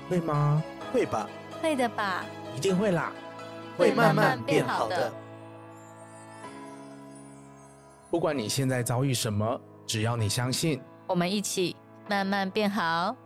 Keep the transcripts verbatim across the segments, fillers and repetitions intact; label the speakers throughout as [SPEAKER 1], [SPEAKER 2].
[SPEAKER 1] 会吗？
[SPEAKER 2] 会吧，
[SPEAKER 3] 会的吧，
[SPEAKER 1] 一定会啦，
[SPEAKER 2] 会慢慢变好的。
[SPEAKER 1] 不管你现在遭遇什么，只要你相信，
[SPEAKER 3] 我们一起慢慢变好。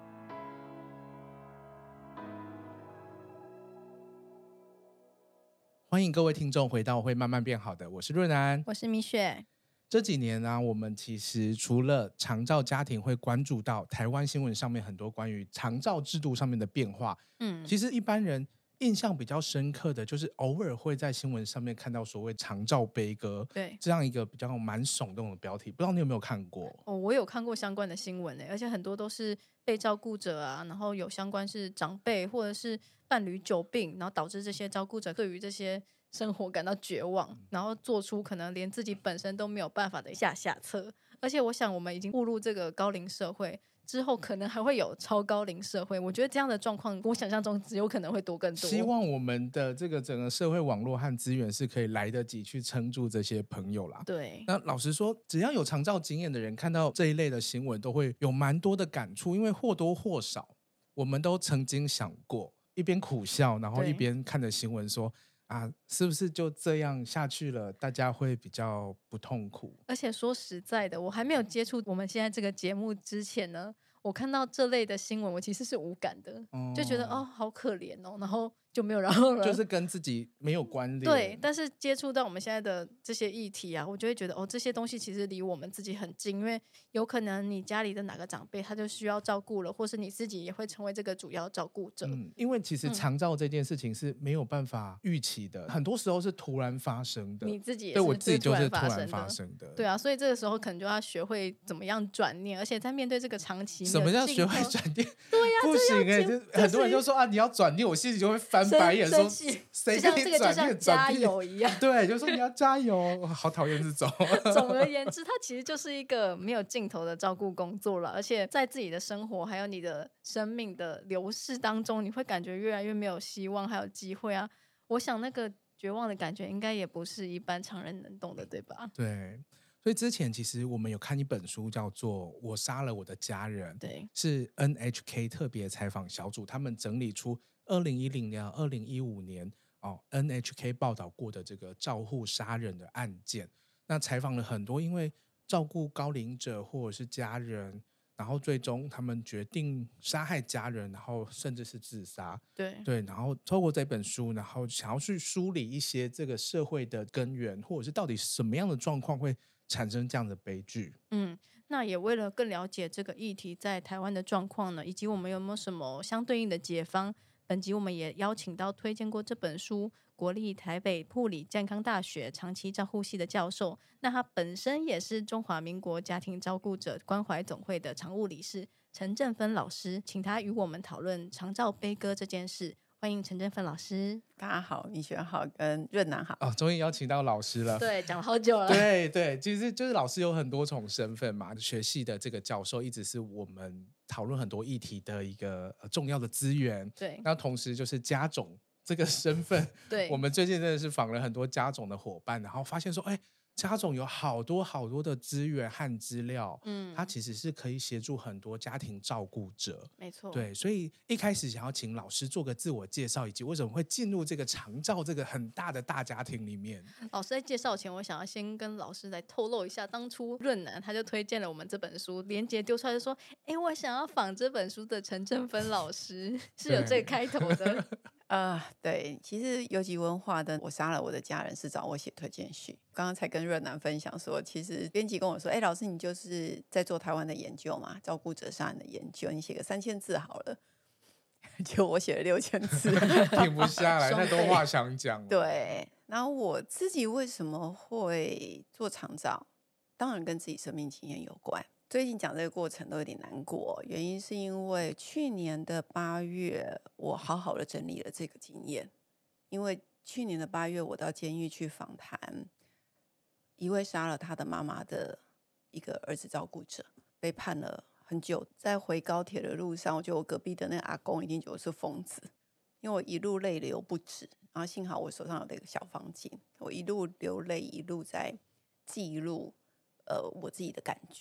[SPEAKER 1] 欢迎各位听众回到会慢慢变好的，我是润安，
[SPEAKER 3] 我是米雪。
[SPEAKER 1] 这几年呢、啊，我们其实除了长照家庭会关注到台湾新闻上面很多关于长照制度上面的变化，嗯，其实一般人印象比较深刻的就是偶尔会在新闻上面看到所谓长照悲歌，
[SPEAKER 3] 对，
[SPEAKER 1] 这样一个比较蛮耸动的标题，不知道你有没有看过？
[SPEAKER 3] 哦，我有看过相关的新闻，而且很多都是被照顾者啊，然后有相关是长辈或者是伴侣久病，然后导致这些照顾者对于这些生活感到绝望，然后做出可能连自己本身都没有办法的下下策。而且我想我们已经步入这个高龄社会之后，可能还会有超高龄社会，我觉得这样的状况我想象中只有可能会多更多。
[SPEAKER 1] 希望我们的这个整个社会网络和资源是可以来得及去撑住这些朋友啦。
[SPEAKER 3] 对，
[SPEAKER 1] 那老实说，只要有长照经验的人看到这一类的新闻都会有蛮多的感触，因为或多或少我们都曾经想过，一边苦笑然后一边看着新闻说啊，是不是就这样下去了，大家会比较不痛苦。
[SPEAKER 3] 而且说实在的，我还没有接触我们现在这个节目之前呢，我看到这类的新闻我其实是无感的、哦、就觉得哦好可怜哦，然后就没有然后了，
[SPEAKER 1] 就是跟自己没有关联。
[SPEAKER 3] 对，但是接触到我们现在的这些议题啊，我就会觉得哦，这些东西其实离我们自己很近，因为有可能你家里的哪个长辈他就需要照顾了，或是你自己也会成为这个主要照顾者、嗯、
[SPEAKER 1] 因为其实长照这件事情是没有办法预期的、嗯、很多时候是突然发生的，
[SPEAKER 3] 你自己也是
[SPEAKER 1] 对我自己就是突
[SPEAKER 3] 然
[SPEAKER 1] 发生的。
[SPEAKER 3] 对啊，所以这个时候可能就要学会怎么样转念，而且在面对这个长期
[SPEAKER 1] 什么叫学会转念？
[SPEAKER 3] 对呀、啊，
[SPEAKER 1] 不行哎、欸，就很多人就说啊，你要转念，我心里就会翻白眼说谁跟你转念？
[SPEAKER 3] 加油一样，
[SPEAKER 1] 对，就说你要加油，好讨厌这种。
[SPEAKER 3] 总而言之，它其实就是一个没有尽头的照顾工作了，而且在自己的生活还有你的生命的流逝当中，你会感觉越来越没有希望，还有机会啊。我想那个绝望的感觉，应该也不是一般常人能懂的，对吧？
[SPEAKER 1] 对。所以之前其实我们有看一本书叫做《我杀了我的家人》，
[SPEAKER 3] 对，
[SPEAKER 1] 是 N H K 特别采访小组他们整理出二零一零年、二零一五年、哦、N H K 报道过的这个照护杀人的案件。那采访了很多因为照顾高龄者或者是家人，然后最终他们决定杀害家人，然后甚至是自杀。
[SPEAKER 3] 对
[SPEAKER 1] 对，然后透过这本书，然后想要去梳理一些这个社会的根源，或者是到底什么样的状况会产生这样的悲剧。
[SPEAKER 3] 嗯，那也为了更了解这个议题在台湾的状况呢，以及我们有没有什么相对应的解方，本集我们也邀请到推荐过这本书国立台北埔里健康大学长期照护系的教授，那他本身也是中华民国家庭照顾者关怀总会的常务理事陈正芬老师，请他与我们讨论长照悲歌这件事。欢迎陈正芬老师。
[SPEAKER 4] 大家好，米雪好，跟润南好。
[SPEAKER 1] 哦，终于邀请到老师了。
[SPEAKER 3] 对，讲了好久了。
[SPEAKER 1] 对对，其实就是老师有很多重身份嘛，学系的这个教授一直是我们讨论很多议题的一个重要的资源。
[SPEAKER 3] 对，
[SPEAKER 1] 那同时就是家总这个身份，
[SPEAKER 3] 对，
[SPEAKER 1] 我们最近真的是访了很多家总的伙伴，然后发现说，哎。家总有好多好多的资源和资料，嗯，他其实是可以协助很多家庭照顾者，
[SPEAKER 3] 没错，
[SPEAKER 1] 对，所以一开始想要请老师做个自我介绍，以及为什么会进入这个长照这个很大的大家庭里面。
[SPEAKER 3] 老师在介绍前，我想要先跟老师来透露一下，当初润南他就推荐了我们这本书，连结丢出来就说，哎，我想要访这本书的陈正芬老师，是有这个开头的。
[SPEAKER 4] 呃，对，其实游击文化的《我杀了我的家人》是找我写推荐序。刚刚才跟润南分享说，其实编辑跟我说，哎，老师你就是在做台湾的研究嘛，照顾者杀人的研究，你写个三千字好了。结果我写了六千字，
[SPEAKER 1] 停不下来，太多话想讲。
[SPEAKER 4] 对，然后我自己为什么会做长照，当然跟自己生命经验有关。最近讲这个过程都有点难过，原因是因为去年的八月我好好的整理了这个经验。因为去年的八月我到监狱去访谈一位杀了他的妈妈的一个儿子照顾者，被判了很久。在回高铁的路上，我觉得我隔壁的那个阿公一定觉得我是疯子，因为我一路泪流不止，然后幸好我手上有那个小方巾，我一路流泪一路在记录呃我自己的感觉。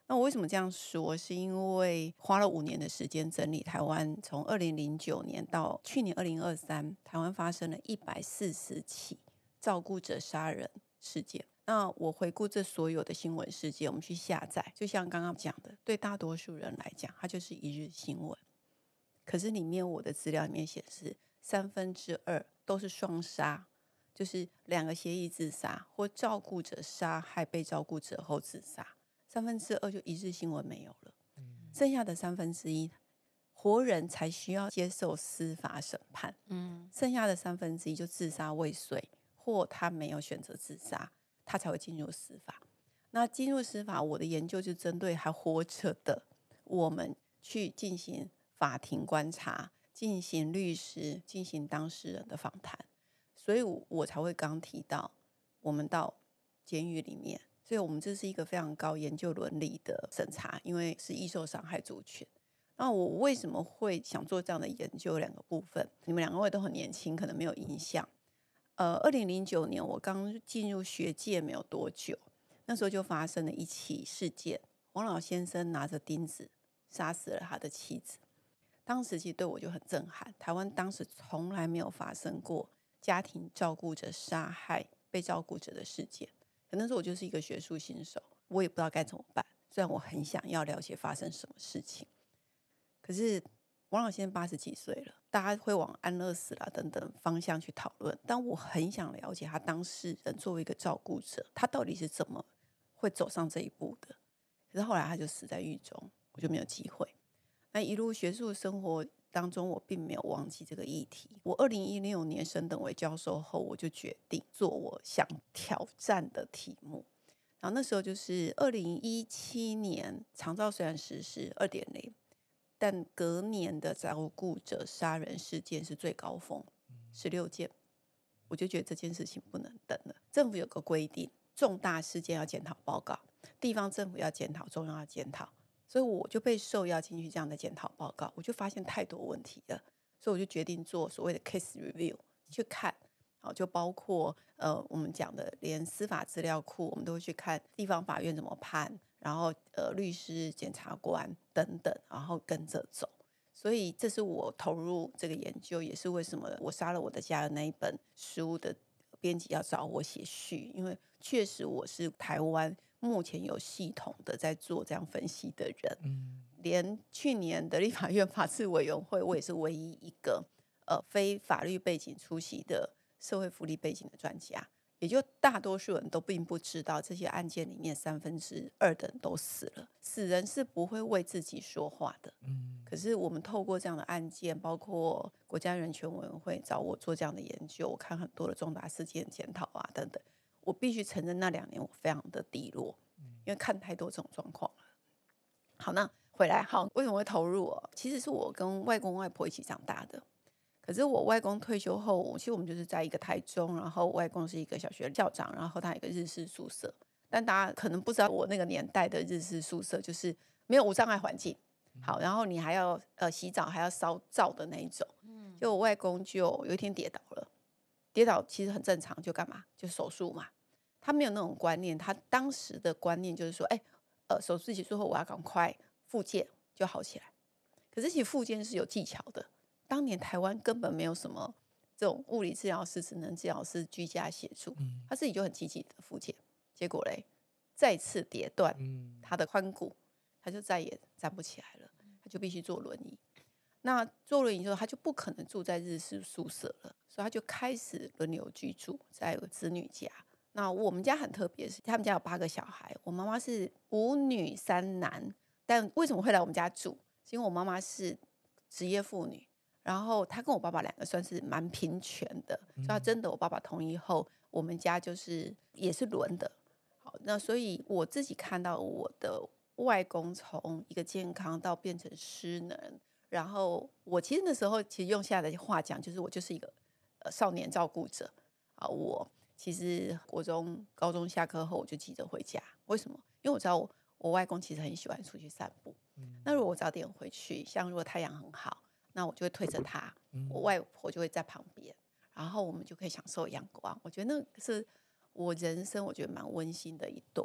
[SPEAKER 4] 那我为什么这样说？是因为花了五年的时间整理台湾，从二零零九年到去年二零二三，台湾发生了一百四十起照顾者杀人事件。那我回顾这所有的新闻事件，我们去下载，就像刚刚讲的，对大多数人来讲，它就是一日新闻。可是里面我的资料里面显示，三分之二都是双杀，就是两个协议自杀，或照顾者杀害被照顾者后自杀，三分之二就一日新闻没有了。剩下的三分之一，活人才需要接受司法审判，嗯，剩下的三分之一就自杀未遂，或他没有选择自杀，他才会进入司法。那进入司法，我的研究就针对还活着的我们去进行法庭观察，进行律师、进行当事人的访谈，所以我我才会刚提到我们到监狱里面，所以我们这是一个非常高研究伦理的审查，因为是易受伤害族群。那我为什么会想做这样的研究？两个部分，你们两位都很年轻，可能没有印象。呃，二零零九年我刚进入学界没有多久，那时候就发生了一起事件，王老先生拿着钉子杀死了他的妻子。当时其实对我就很震撼，台湾当时从来没有发生过家庭照顾者杀害被照顾者的事件。可能是我就是一个学术新手，我也不知道该怎么办。虽然我很想要了解发生什么事情，可是王老先生八十几岁了，大家会往安乐死啦等等方向去讨论，但我很想了解他当事人作为一个照顾者，他到底是怎么会走上这一步的。可是后来他就死在狱中，我就没有机会。那一路学术生活当中，我并没有忘记这个议题。我二零一六年升等为教授后，我就决定做我想挑战的题目。然后那时候就是二零一七年，长照虽然实施 二点零， 但隔年的照顾者杀人事件是最高峰，十六件。我就觉得这件事情不能等了。政府有个规定，重大事件要检讨报告，地方政府要检讨，中央要检讨。所以我就被受邀进去这样的检讨报告，我就发现太多问题了，所以我就决定做所谓的 case review 去看，就包括呃我们讲的连司法资料库，我们都会去看地方法院怎么判，然后呃律师、检察官等等，然后跟着走。所以这是我投入这个研究，也是为什么我杀了我的家人那一本书的编辑要找我写序，因为确实我是台湾目前有系统的在做这样分析的人，嗯，连去年的立法院法制委员会，我也是唯一一个呃非法律背景出席的社会福利背景的专家，也就大多数人都并不知道这些案件里面三分之二的人都死了，死人是不会为自己说话的，嗯，可是我们透过这样的案件，包括国家人权委员会找我做这样的研究，我看很多的重大事件检讨啊等等。我必须承认那两年我非常的低落，因为看太多这种状况了。好，那回来，好，为什么会投入哦？其实是我跟外公外婆一起长大的。可是我外公退休后，其实我们就是在一个台中，然后外公是一个小学校长，然后他有一个日式宿舍。但大家可能不知道，我那个年代的日式宿舍就是没有无障碍环境，好，然后你还要呃洗澡还要烧灶的那一种。就我外公就有一天跌倒了。跌倒其实很正常，就干嘛？就手术嘛。他没有那种观念，他当时的观念就是说，哎，呃，手术结束后我要赶快复健就好起来。可是其实复健是有技巧的，当年台湾根本没有什么这种物理治疗师、职能治疗师居家协助，他自己就很积极的复健，结果嘞，再次跌断他的髋骨，他就再也站不起来了，他就必须坐轮椅。那坐轮椅之后，他就不可能住在日式宿舍了，所以他就开始轮流居住在子女家。那我们家很特别，是他们家有八个小孩，我妈妈是五女三男。但为什么会来我们家住？是因为我妈妈是职业妇女，然后她跟我爸爸两个算是蛮平权的，所以她真的我爸爸同意后，我们家就是也是轮的。好，那所以我自己看到我的外公从一个健康到变成失能。然后我其实那时候其实用下来的话讲，就是我就是一个、呃、少年照顾者啊。我其实国中、高中下课后我就急着回家，为什么？因为我知道我我外公其实很喜欢出去散步。嗯、那如果我早点回去，像如果太阳很好，那我就会推着他，嗯、我外婆就会在旁边，然后我们就可以享受阳光。我觉得那是我人生我觉得蛮温馨的一段。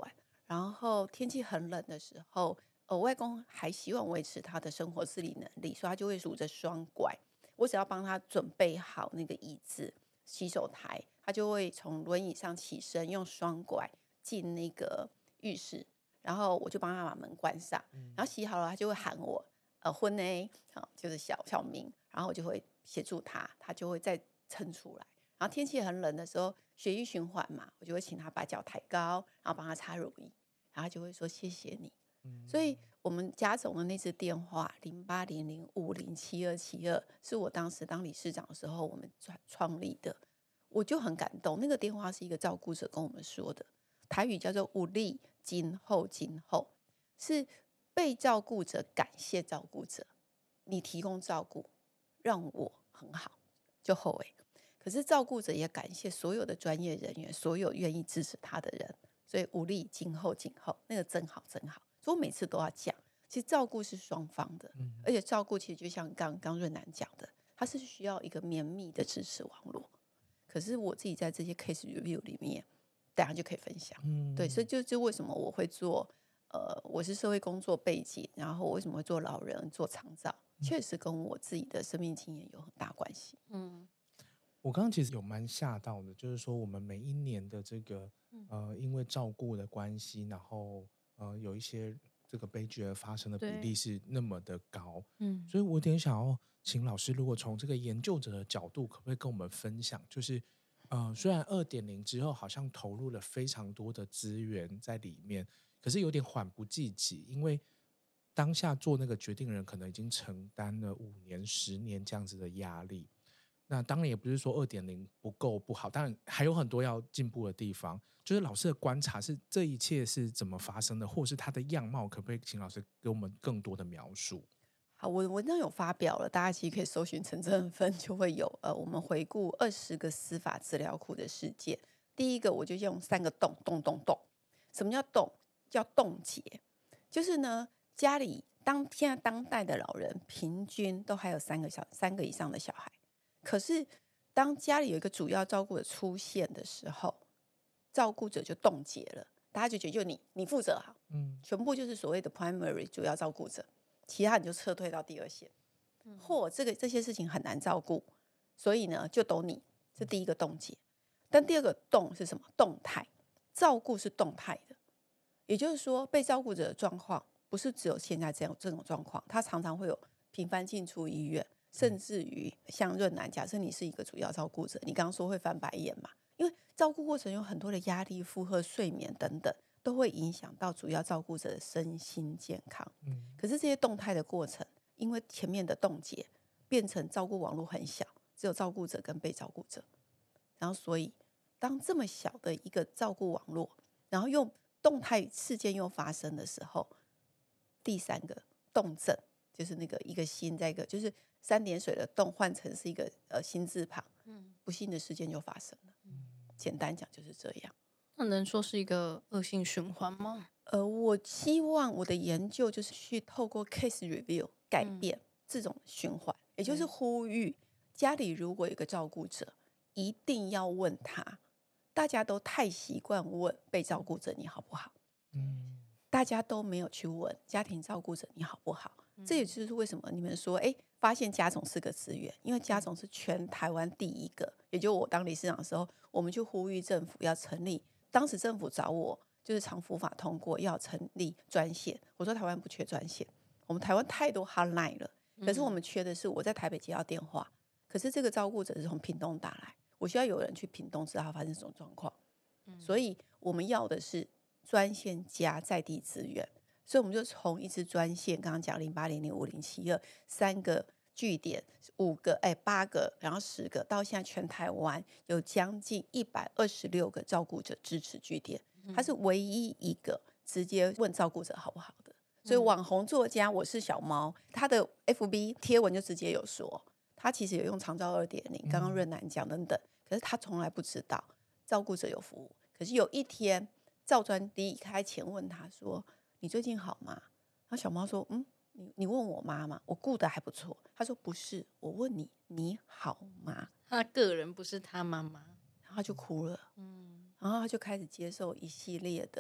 [SPEAKER 4] 然后天气很冷的时候，呃，外公还希望维持他的生活自理能力，所以他就会拄着双拐。我只要帮他准备好那个椅子、洗手台，他就会从轮椅上起身，用双拐进那个浴室，然后我就帮他把门关上，然后洗好了，他就会喊我，呃，婚呢，好，就是小小明，然后我就会协助他，他就会再撑出来。然后天气很冷的时候，血液循环嘛，我就会请他把脚抬高，然后帮他擦乳液，然后他就会说谢谢你。
[SPEAKER 1] 嗯
[SPEAKER 4] 所以我们家总的那支电话零八零零五零七二七二是我当时当理事长的时候我们创创立的，我就很感动。那个电话是一个照顾者跟我们说的，台语叫做“有你今后今后”，是被照顾者感谢照顾者，你提供照顾让我很好，就后悔。可是照顾者也感谢所有的专业人员，所有愿意支持他的人，所以无力今后今后，那个真好真好。所以我每次都要讲，其实照顾是双方的，
[SPEAKER 1] 嗯
[SPEAKER 4] 而且照顾其实就像刚刚润南讲的，它是需要一个绵密的支持网络。可是我自己在这些 case review 里面，大家就可以分享。
[SPEAKER 1] 嗯
[SPEAKER 4] 对，所以就就为什么我会做，呃，我是社会工作背景，然后为什么会做老人做长照，确实跟我自己的生命经验有很大关系。
[SPEAKER 3] 嗯
[SPEAKER 1] 我刚刚其实有蛮吓到的，就是说我们每一年的这个呃，因为照顾的关系，然后呃有一些这个悲剧而发生的比例
[SPEAKER 3] 对
[SPEAKER 1] 是那么的高，
[SPEAKER 3] 嗯
[SPEAKER 1] 所以我有点想要请老师，如果从这个研究者的角度，可不可以跟我们分享，就是呃，虽然二点零之后好像投入了非常多的资源在里面，可是有点缓不济急，因为当下做那个决定的人可能已经承担了五年、十年这样子的压力。那当然也不是说二点零不够不好，当然还有很多要进步的地方。就是老师的观察是这一切是怎么发生的，或是它的样貌，可不可以请老师给我们更多的描述？
[SPEAKER 4] 好，我文章有发表了，大家其实可以搜寻陈正芬，就会有呃，我们回顾二十个司法资料库的事件。第一个我就用三个洞，洞洞洞。什么叫洞？叫冻结，就是呢，家里当现在当代的老人平均都还有三个小三个以上的小孩，可是当家里有一个主要照顾者出现的时候，照顾者就冻结了，大家就觉得就你你负责好，
[SPEAKER 1] 嗯，
[SPEAKER 4] 全部就是所谓的 primary 主要照顾者，其他你就撤退到第二线，或这个这些事情很难照顾，所以呢就都你，这第一个冻结。但第二个动是什么？动态照顾是动态的，也就是说被照顾者的状况不是只有现在这样这种状况，他常常会有频繁进出医院，甚至于像润南，假设你是一个主要照顾者，你刚刚说会翻白眼嘛，因为照顾过程有很多的压力、负荷、睡眠等等，都会影响到主要照顾者的身心健康。
[SPEAKER 1] 嗯
[SPEAKER 4] 可是这些动态的过程，因为前面的冻结变成照顾网络很小，只有照顾者跟被照顾者，然后所以当这么小的一个照顾网络，然后又动态事件又发生的时候，第三个动症就是那个一个心在一个就是三点水的动换成是一个呃心字旁，
[SPEAKER 3] 嗯，
[SPEAKER 4] 不幸的事件就发生了。简单讲就是这样。
[SPEAKER 3] 那能说是一个恶性循环吗？
[SPEAKER 4] 呃，我希望我的研究就是去透过 case review 改变这种循环，也就是呼吁家里如果有个照顾者，一定要问他。大家都太习惯问被照顾者你好不好，
[SPEAKER 1] 嗯
[SPEAKER 4] 大家都没有去问家庭照顾者你好不好。这也就是为什么你们说，哎，发现家总是个资源，因为家总是全台湾第一个，也就我当理事长的时候，我们去呼吁政府要成立。当时政府找我，就是长福法通过要成立专线，我说台湾不缺专线，我们台湾太多 hotline 了，可是我们缺的是我在台北接到电话，可是这个照顾者是从屏东打来，我需要有人去屏东知道他发生什么状况，所以我们要的是专线加在地资源，所以我们就从一支专线，刚刚讲零八零零五零七二三个据点，五个哎八个，然后十个，到现在全台湾有将近一百二十六个照顾者支持据点，它是唯一一个直接问照顾者好不好的。所以网红作家我是小猫，他的 F B 贴文就直接有说，他其实有用长照二点零，刚刚润南讲等等，可是他从来不知道照顾者有服务。可是有一天赵专离开前问他说：“你最近好吗？”然后小猫说：“嗯，你你问我妈妈，我顾得还不错。”他说：“不是，我问你，你好吗？”
[SPEAKER 3] 他个人不是他妈妈，
[SPEAKER 4] 然后他就哭了，
[SPEAKER 3] 嗯
[SPEAKER 4] 然后他就开始接受一系列的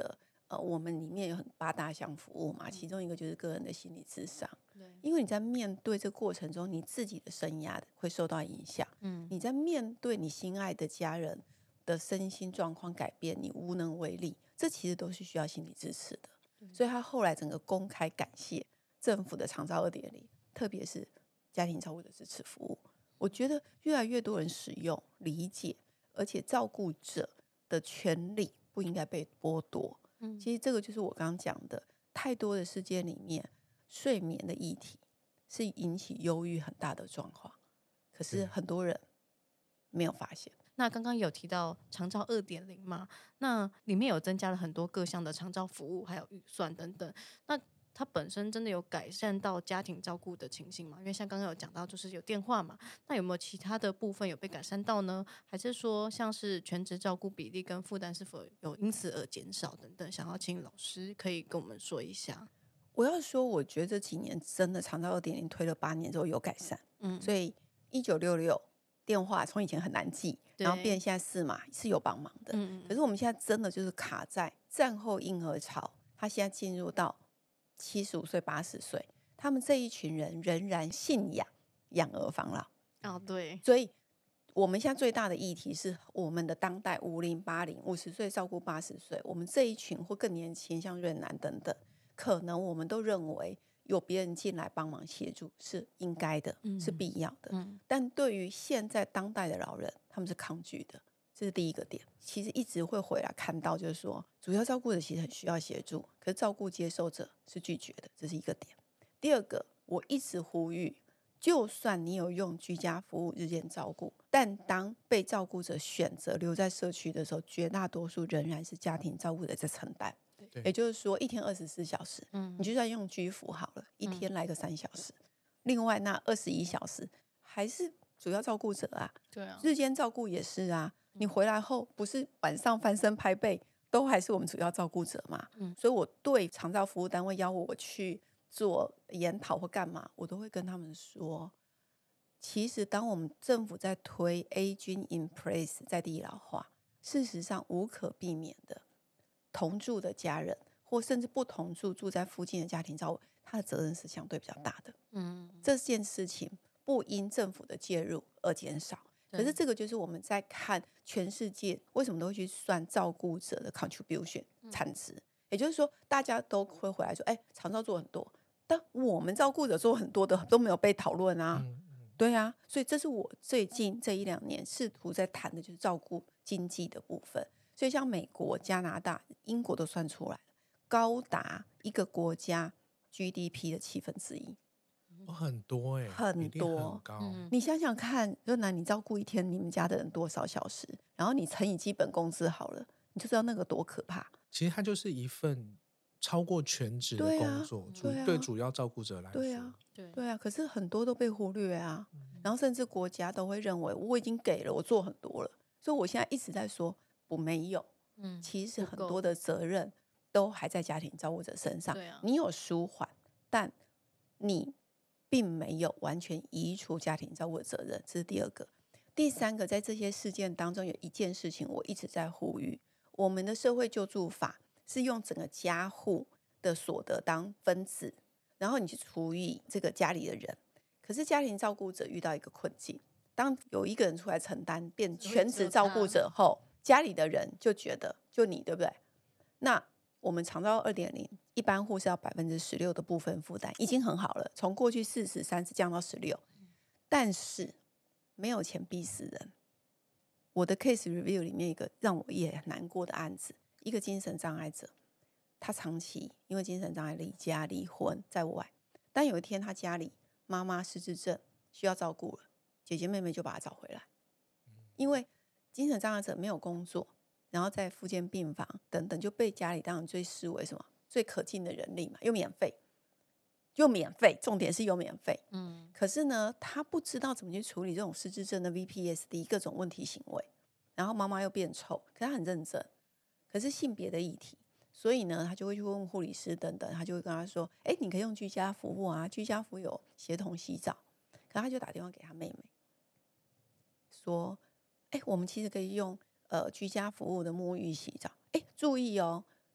[SPEAKER 4] 呃，我们里面有很八大项服务嘛，其中一个就是个人的心理咨商。
[SPEAKER 3] 对，
[SPEAKER 4] 因为你在面对这个过程中，你自己的生涯会受到影响。
[SPEAKER 3] 嗯，
[SPEAKER 4] 你在面对你心爱的家人的身心状况改变，你无能为力，这其实都是需要心理支持的。所以他后来整个公开感谢政府的长照 二点零， 特别是家庭照顾的支持服务，我觉得越来越多人使用理解，而且照顾者的权利不应该被剥夺。
[SPEAKER 3] 嗯，
[SPEAKER 4] 其实这个就是我刚刚讲的，太多的世界里面，睡眠的议题是引起忧郁很大的状况，可是很多人没有发现。
[SPEAKER 3] 那刚刚有提到长照 二点零 嘛，那里面有增加了很多各项的长照服务，还有预算等等。那它本身真的有改善到家庭照顾的情形吗？因为像刚刚有讲到，就是有电话嘛，那有没有其他的部分有被改善到呢？还是说像是全职照顾比例跟负担是否有因此而减少等等？想要请老师可以跟我们说一下。
[SPEAKER 4] 我要说，我觉得这几年真的长照 二点零 推了八年之后有改善。
[SPEAKER 3] 嗯，
[SPEAKER 4] 所以一九六六电话从以前很难记，然后变现在四码是有帮忙的。
[SPEAKER 3] 嗯，
[SPEAKER 4] 可是我们现在真的就是卡在战后婴儿潮，他现在进入到七十五岁、八十岁，他们这一群人仍然信仰养儿防老。
[SPEAKER 3] 哦，对，
[SPEAKER 4] 所以我们现在最大的议题是我们的当代五零、八零、五十岁照顾八十岁，我们这一群或更年轻，像润南等等，可能我们都认为有别人进来帮忙协助是应该的，
[SPEAKER 3] 嗯
[SPEAKER 4] 是必要的。
[SPEAKER 3] 嗯，
[SPEAKER 4] 但对于现在当代的老人，他们是抗拒的，这是第一个点。其实一直会回来看到，就是说主要照顾者其实很需要协助，可是照顾接受者是拒绝的，这是一个点。第二个，我一直呼吁，就算你有用居家服务日间照顾，但当被照顾者选择留在社区的时候，绝大多数仍然是家庭照顾者在承担。也就是说，一天二十四小时，
[SPEAKER 3] 嗯，
[SPEAKER 4] 你就算用居服好了，一天来个三小时，嗯、另外那二十一小时还是主要照顾者啊。
[SPEAKER 3] 对啊，
[SPEAKER 4] 日间照顾也是啊。你回来后不是晚上翻身拍背，都还是我们主要照顾者嘛。嗯，所以我对长照服务单位邀我去做研讨或干嘛，我都会跟他们说，其实当我们政府在推 Aging in Place 在地老化，事实上无可避免的，同住的家人或甚至不同住住在附近的家庭照顾，他的责任是相对比较大的。嗯，这件事情不因政府的介入而减少。可是这个就是我们在看全世界为什么都会去算照顾者的 contribution 产值、嗯、也就是说大家都会回来说，哎，长照做很多，但我们照顾者做很多的都没有被讨论啊。嗯嗯、对啊，所以这是我最近这一两年试图在谈的，就是照顾经济的部分。所以像美国、加拿大、英国都算出来了，高达一个国家 G D P 的七分之一。
[SPEAKER 1] 哦、很多哎、欸，
[SPEAKER 4] 很多，
[SPEAKER 1] 很高、
[SPEAKER 4] 嗯。你想想看，就拿你照顾一天你们家的人多少小时，然后你乘以基本工资好了，你就知道那个多可怕。
[SPEAKER 1] 其实它就是一份超过全职的工作，对、啊主,
[SPEAKER 4] 对啊、
[SPEAKER 1] 对主要照顾者来说，
[SPEAKER 4] 对啊，对对啊。可是很多都被忽略啊、嗯，然后甚至国家都会认为我已经给了，我做很多了，所以我现在一直在说我没有。嗯，其实很多的责任都还在家庭照顾者身上。
[SPEAKER 3] 对啊，
[SPEAKER 4] 你有舒缓，但你并没有完全移除家庭照顾的责任，这是第二个。第三个，在这些事件当中有一件事情我一直在呼吁，我们的社会救助法是用整个家户的所得当分子，然后你去除以这个家里的人。可是家庭照顾者遇到一个困境，当有一个人出来承担变全职照顾者后，家里的人就觉得就你对不对？那我们长照 二点零 一般户是要 百分之十六 的部分负担，已经很好了，从过去四十、三十降到十六，但是没有钱逼死人。我的 case review 里面一个让我也很难过的案子，一个精神障碍者，他长期因为精神障碍离家离婚在外，但有一天他家里妈妈失智症需要照顾了，姐姐妹妹就把他找回来，因为精神障碍者没有工作，然后在复健病房等等，就被家里当然最视为什么最可敬的人力嘛，又免费，又免费，重点是又免费。嗯，可是呢，他不知道怎么去处理这种失智症的 V P S D 各种问题行为，然后妈妈又变臭，可是他很认真，可是性别的议题，所以呢，他就会去问护理师等等，他就会跟他说，哎，你可以用居家服务啊，居家服务有协同洗澡，可他就打电话给他妹妹，说，哎，我们其实可以用呃居家服务的沐浴洗澡，哎，注意哦，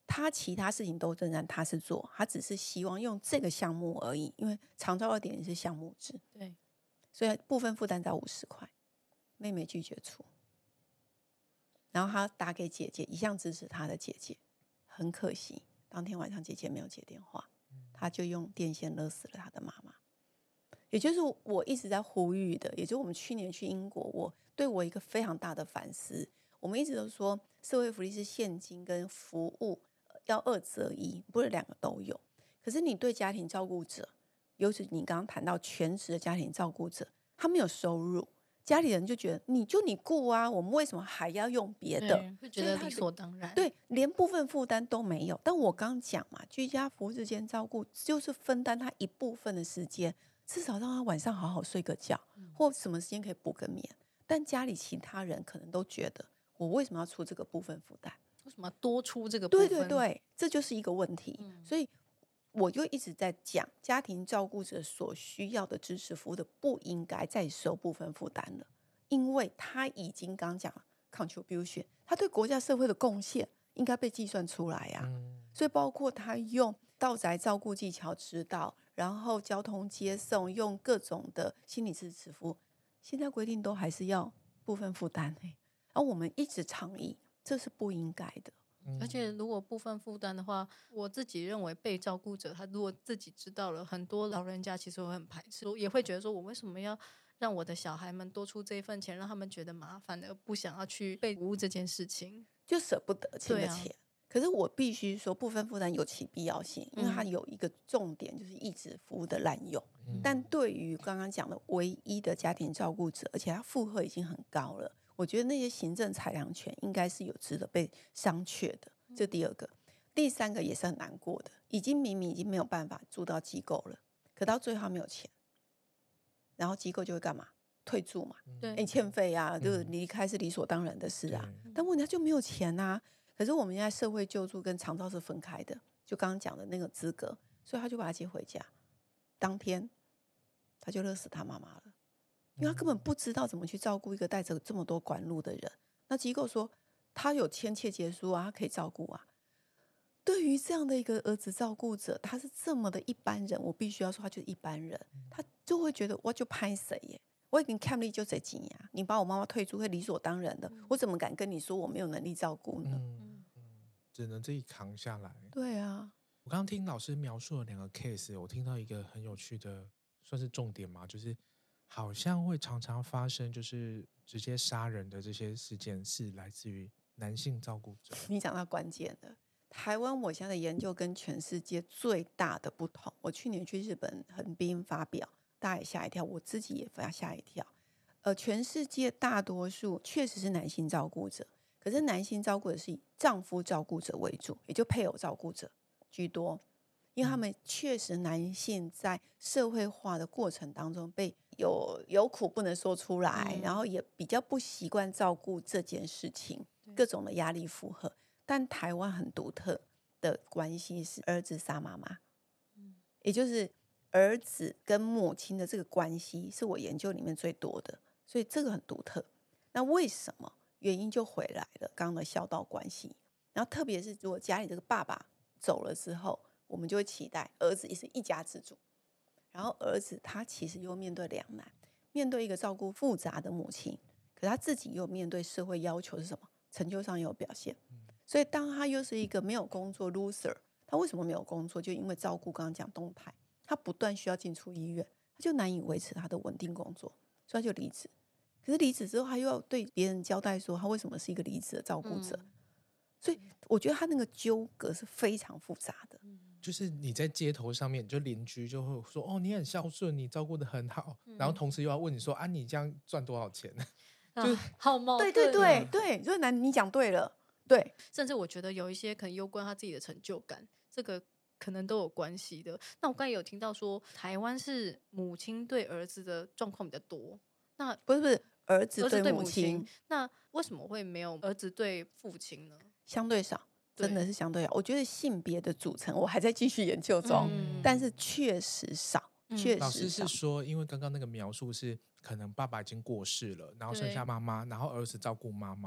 [SPEAKER 4] 他其他事情都仍然他是做，他只是希望用这个项目而已，因为长照二点零是项目制，
[SPEAKER 3] 对，
[SPEAKER 4] 所以部分负担在五十块，妹妹拒绝出，然后他打给姐姐，一向支持他的姐姐，很可惜当天晚上姐姐没有接电话，他就用电线勒死了他的妈妈。也就是我一直在呼吁的，也就是我们去年去英国，我对我一个非常大的反思。我们一直都说社会福利是现金跟服务要二择一，不是两个都有。可是你对家庭照顾者，尤其你刚刚谈到全职的家庭照顾者，他没有收入，家里人就觉得你就你顾啊，我们为什么还要用别的？
[SPEAKER 3] 会觉得理所当然。
[SPEAKER 4] 对，连部分负担都没有。但我刚刚讲嘛，居家服务日间照顾就是分担他一部分的时间，至少让他晚上好好睡个觉，或什么时间可以补个眠。但家里其他人可能都觉得，我为什么要出这个部分负担？
[SPEAKER 3] 为什么要多出这个部分？
[SPEAKER 4] 对对对，这就是一个问题。嗯、所以我就一直在讲，家庭照顾者所需要的支持服务的不应该再收部分负担了，因为他已经刚讲了 contribution， 他对国家社会的贡献应该被计算出来啊。嗯、所以包括他用到宅照顾技巧指导，然后交通接送，用各种的心理支持服务，现在规定都还是要部分负担、欸、然后我们一直倡议这是不应该的。
[SPEAKER 3] 而且如果部分负担的话，我自己认为被照顾者他如果自己知道了，很多老人家其实会很排斥，也会觉得说我为什么要让我的小孩们多出这一份钱，让他们觉得麻烦而不想要去被服务这件事情，
[SPEAKER 4] 就舍不得钱的钱、啊、可是我必须说部分负担有其必要性，因为它有一个重点就是抑制服务的滥用、嗯、但对于刚刚讲的唯一的家庭照顾者，而且他负荷已经很高了，我觉得那些行政裁量权应该是有值得被商榷的，这第二个。第三个也是很难过的，已经明明已经没有办法住到机构了，可到最后没有钱，然后机构就会干嘛？退住嘛，对，你欠费啊，就是离开是理所当然的事啊。但问题他就没有钱啊。可是我们现在社会救助跟长照是分开的，就刚刚讲的那个资格，所以他就把他接回家，当天他就勒死他妈妈了。因为他根本不知道怎么去照顾一个带着这么多管路的人。那机构说他有签切结书啊，他可以照顾啊。对于这样的一个儿子照顾者，他是这么的一般人，我必须要说他就是一般人，他就会觉得我就拍谁耶，我已经看力就这几年，你把我妈妈退出会理所当然的、嗯、我怎么敢跟你说我没有能力照顾呢、
[SPEAKER 1] 嗯嗯、只能自己扛下来。
[SPEAKER 4] 对啊，
[SPEAKER 1] 我刚刚听老师描述了两个 case， 我听到一个很有趣的算是重点嘛，就是好像会常常发生就是直接杀人的这些事件是来自于男性照顾者。
[SPEAKER 4] 你讲到关键了，台湾我现在的研究跟全世界最大的不同，我去年去日本横滨发表，大家也吓一跳，我自己也吓一跳。呃，全世界大多数确实是男性照顾者，可是男性照顾者是以丈夫照顾者为主，也就配偶照顾者居多，因为他们确实男性在社会化的过程当中被有有苦不能说出来、嗯、然后也比较不习惯照顾这件事情，各种的压力负荷。但台湾很独特的关系是儿子杀妈妈、嗯、也就是儿子跟母亲的这个关系是我研究里面最多的，所以这个很独特。那为什么？原因就回来了刚刚的孝道关系，然后特别是如果家里这个爸爸走了之后，我们就会期待儿子也是一家之主，然后儿子他其实又面对两难，面对一个照顾复杂的母亲，可是他自己又面对社会要求是什么？成就上有表现、嗯、所以当他又是一个没有工作 loser， 他为什么没有工作？就因为照顾刚刚讲动态，他不断需要进出医院，他就难以维持他的稳定工作，所以他就离职。可是离职之后他又要对别人交代说他为什么是一个离职的照顾者、嗯、所以我觉得他那个纠葛是非常复杂的。
[SPEAKER 1] 就是你在街头上面，就邻居就会说哦，你很孝顺，你照顾得很好、嗯、然后同时又要问你说啊，你这样赚多少钱？
[SPEAKER 3] 就是、啊、好矛盾、啊、
[SPEAKER 4] 对对对对，所以男你讲对了，对，
[SPEAKER 3] 甚至我觉得有一些可能攸关他自己的成就感，这个可能都有关系的。那我刚才有听到说台湾是母亲对儿子的状况比较多，那
[SPEAKER 4] 不是不是儿子对母亲，
[SPEAKER 3] 母亲那为什么会没有儿子对父亲呢？
[SPEAKER 4] 相对少，真的是相对少。我觉得性别的组成我还在继续研究中、嗯、但是确实少，确实少。
[SPEAKER 1] 老师是说因为刚刚那个描述是可能爸爸已经过世了，然后剩下妈妈，然后儿子照顾妈妈。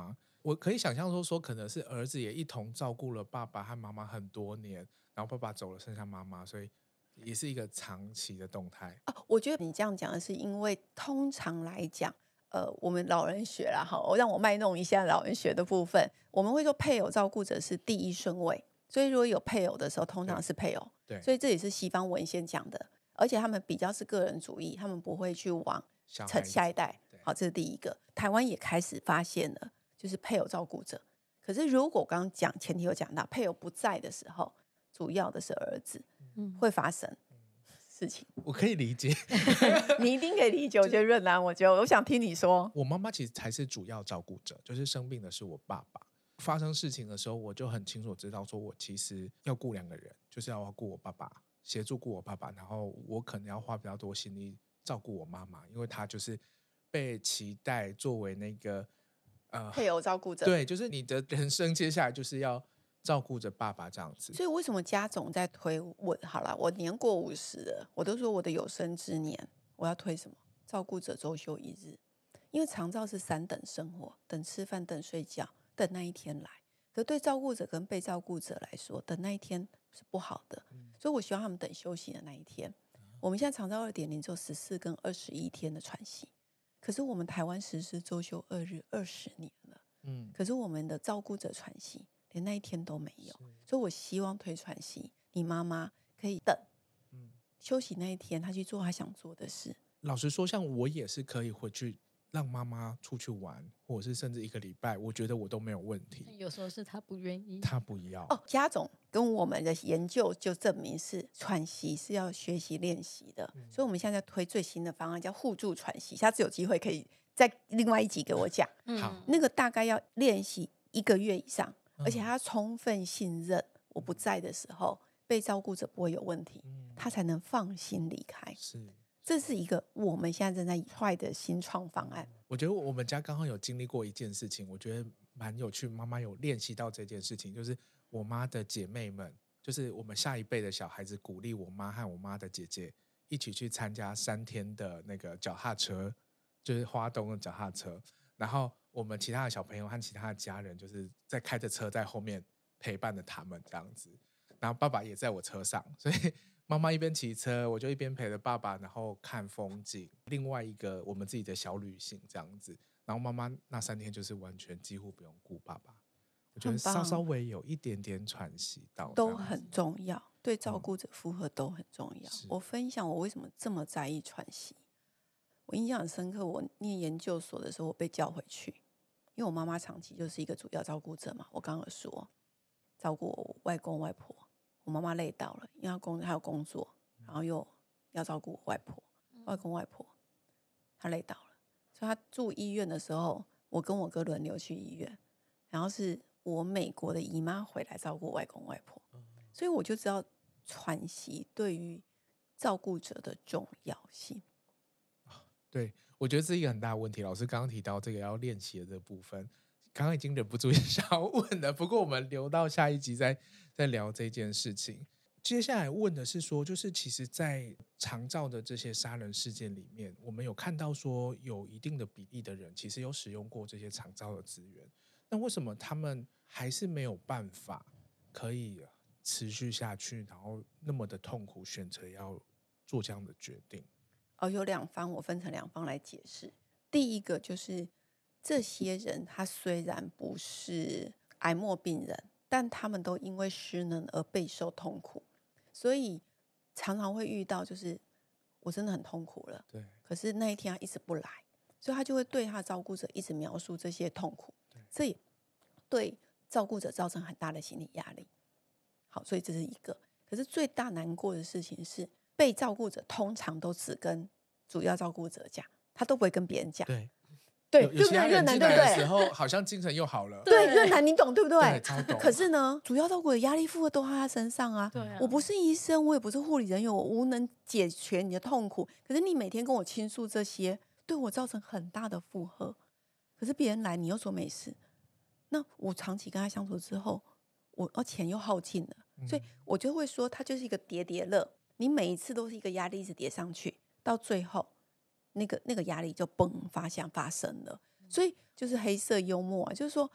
[SPEAKER 1] 我可以想象说说可能是儿子也一同照顾了爸爸和妈妈很多年，然后爸爸走了剩下妈妈，所以也是一个长期的动态、
[SPEAKER 4] 啊、我觉得你这样讲的是因为通常来讲呃，我们老人学啦，好，让我卖弄一下老人学的部分。我们会说配偶照顾者是第一顺位，所以如果有配偶的时候，通常是配偶。
[SPEAKER 1] 对，
[SPEAKER 4] 所以这也是西方文献讲的，而且他们比较是个人主义，他们不会去往成下一代。好，这是第一个。台湾也开始发现了，就是配偶照顾者。可是如果刚刚讲前提有讲到，配偶不在的时候，主要的是儿子，嗯、会发生。事情
[SPEAKER 1] 我可以理解
[SPEAKER 4] 你一定可以理解。我觉得润兰，我觉得我想听你说，
[SPEAKER 1] 我妈妈其实才是主要照顾者，就是生病的是我爸爸。发生事情的时候，我就很清楚知道说我其实要顾两个人，就是要顾我爸爸，协助顾我爸爸，然后我可能要花比较多心力照顾我妈妈，因为她就是被期待作为那个
[SPEAKER 4] 呃配偶照顾者。
[SPEAKER 1] 对，就是你的人生接下来就是要照顾着爸爸这样子。
[SPEAKER 4] 所以为什么家总在推我？好了，我年过五十了，我都说我的有生之年我要推什么？照顾者周休一日。因为长照是三等生活，等吃饭，等睡觉，等那一天来。可对照顾者跟被照顾者来说，等那一天是不好的、嗯、所以我希望他们等休息的那一天、嗯、我们现在长照 二点零 只有十四跟二十一天的喘息，可是我们台湾实施周休二日二十年了、嗯、可是我们的照顾者喘息连那一天都没有，所以我希望推喘息，你妈妈可以等、嗯、休息那一天，她去做她想做的事。
[SPEAKER 1] 老实说，像我也是可以回去让妈妈出去玩，或者是甚至一个礼拜，我觉得我都没有问题。
[SPEAKER 3] 有时候是她不愿意，
[SPEAKER 1] 她不要。
[SPEAKER 4] 哦，家总跟我们的研究就证明是喘息是要学习练习的、嗯、所以我们现在在推最新的方案叫互助喘息，下次有机会可以在另外一集给我讲、嗯、好，那个大概要练习一个月以上，而且他充分信任我不在的时候、嗯、被照顾者不会有问题、嗯、他才能放心离开。
[SPEAKER 1] 是，
[SPEAKER 4] 这是一个我们现在正在踹的新创方案。
[SPEAKER 1] 我觉得我们家刚好有经历过一件事情，我觉得蛮有趣，妈妈有练习到这件事情，就是我妈的姐妹们，就是我们下一辈的小孩子，鼓励我妈和我妈的姐姐一起去参加三天的那个脚踏车，就是花东的脚踏车，然后我们其他的小朋友和其他的家人就是在开着车在后面陪伴着他们这样子，然后爸爸也在我车上，所以妈妈一边骑车，我就一边陪着爸爸，然后看风景，另外一个我们自己的小旅行这样子。然后妈妈那三天就是完全几乎不用顾爸爸，我觉得稍稍微有一点点喘息到，
[SPEAKER 4] 都很重要，对照顾者负荷都很重要、嗯、我分享我为什么这么在意喘息。我印象很深刻，我念研究所的时候我被叫回去，因为我妈妈长期就是一个主要照顾者嘛，我刚刚说照顾我外公外婆，我妈妈累到了，因为她工她有工作，然后又要照顾我外婆、外公外婆，她累到了，所以她住医院的时候，我跟我哥轮流去医院，然后是我美国的姨妈回来照顾外公外婆，所以我就知道喘息对于照顾者的重要性。
[SPEAKER 1] 对，我觉得这是一个很大的问题。老师刚刚提到这个要练习的这部分，刚刚已经忍不住想要问了，不过我们留到下一集再再聊这件事情。接下来问的是说，就是其实在长照的这些杀人事件里面，我们有看到说有一定的比例的人其实有使用过这些长照的资源，那为什么他们还是没有办法可以持续下去，然后那么的痛苦选择要做这样的决定？
[SPEAKER 4] 哦，有两方，我分成两方来解释。第一个就是这些人他虽然不是癌末病人，但他们都因为失能而备受痛苦，所以常常会遇到就是我真的很痛苦了，
[SPEAKER 1] 对，
[SPEAKER 4] 可是那一天他一直不来，所以他就会对他的照顾者一直描述这些痛苦，这也对照顾者造成很大的心理压力。好，所以这是一个。可是最大难过的事情是，被照顾者通常都只跟主要照顾者讲，他都不会跟别人讲。
[SPEAKER 1] 对
[SPEAKER 4] 对，
[SPEAKER 1] 有其他人进来的时候好像精神又好了。
[SPEAKER 4] 对，越南你懂对不对？
[SPEAKER 1] 对，超懂。
[SPEAKER 4] 可是呢，主要照顾的压力负荷都在他身上啊。
[SPEAKER 3] 对啊，
[SPEAKER 4] 我不是医生，我也不是护理人员，我无能解决你的痛苦。可是你每天跟我倾诉这些，对我造成很大的负荷。可是别人来，你又说没事。那我长期跟他相处之后，我而钱又耗尽了，嗯、所以我就会说，他就是一个叠叠乐。你每一次都是一个压力一直叠上去，到最后那个那个压力就崩发想发生了。所以就是黑色幽默啊，就是说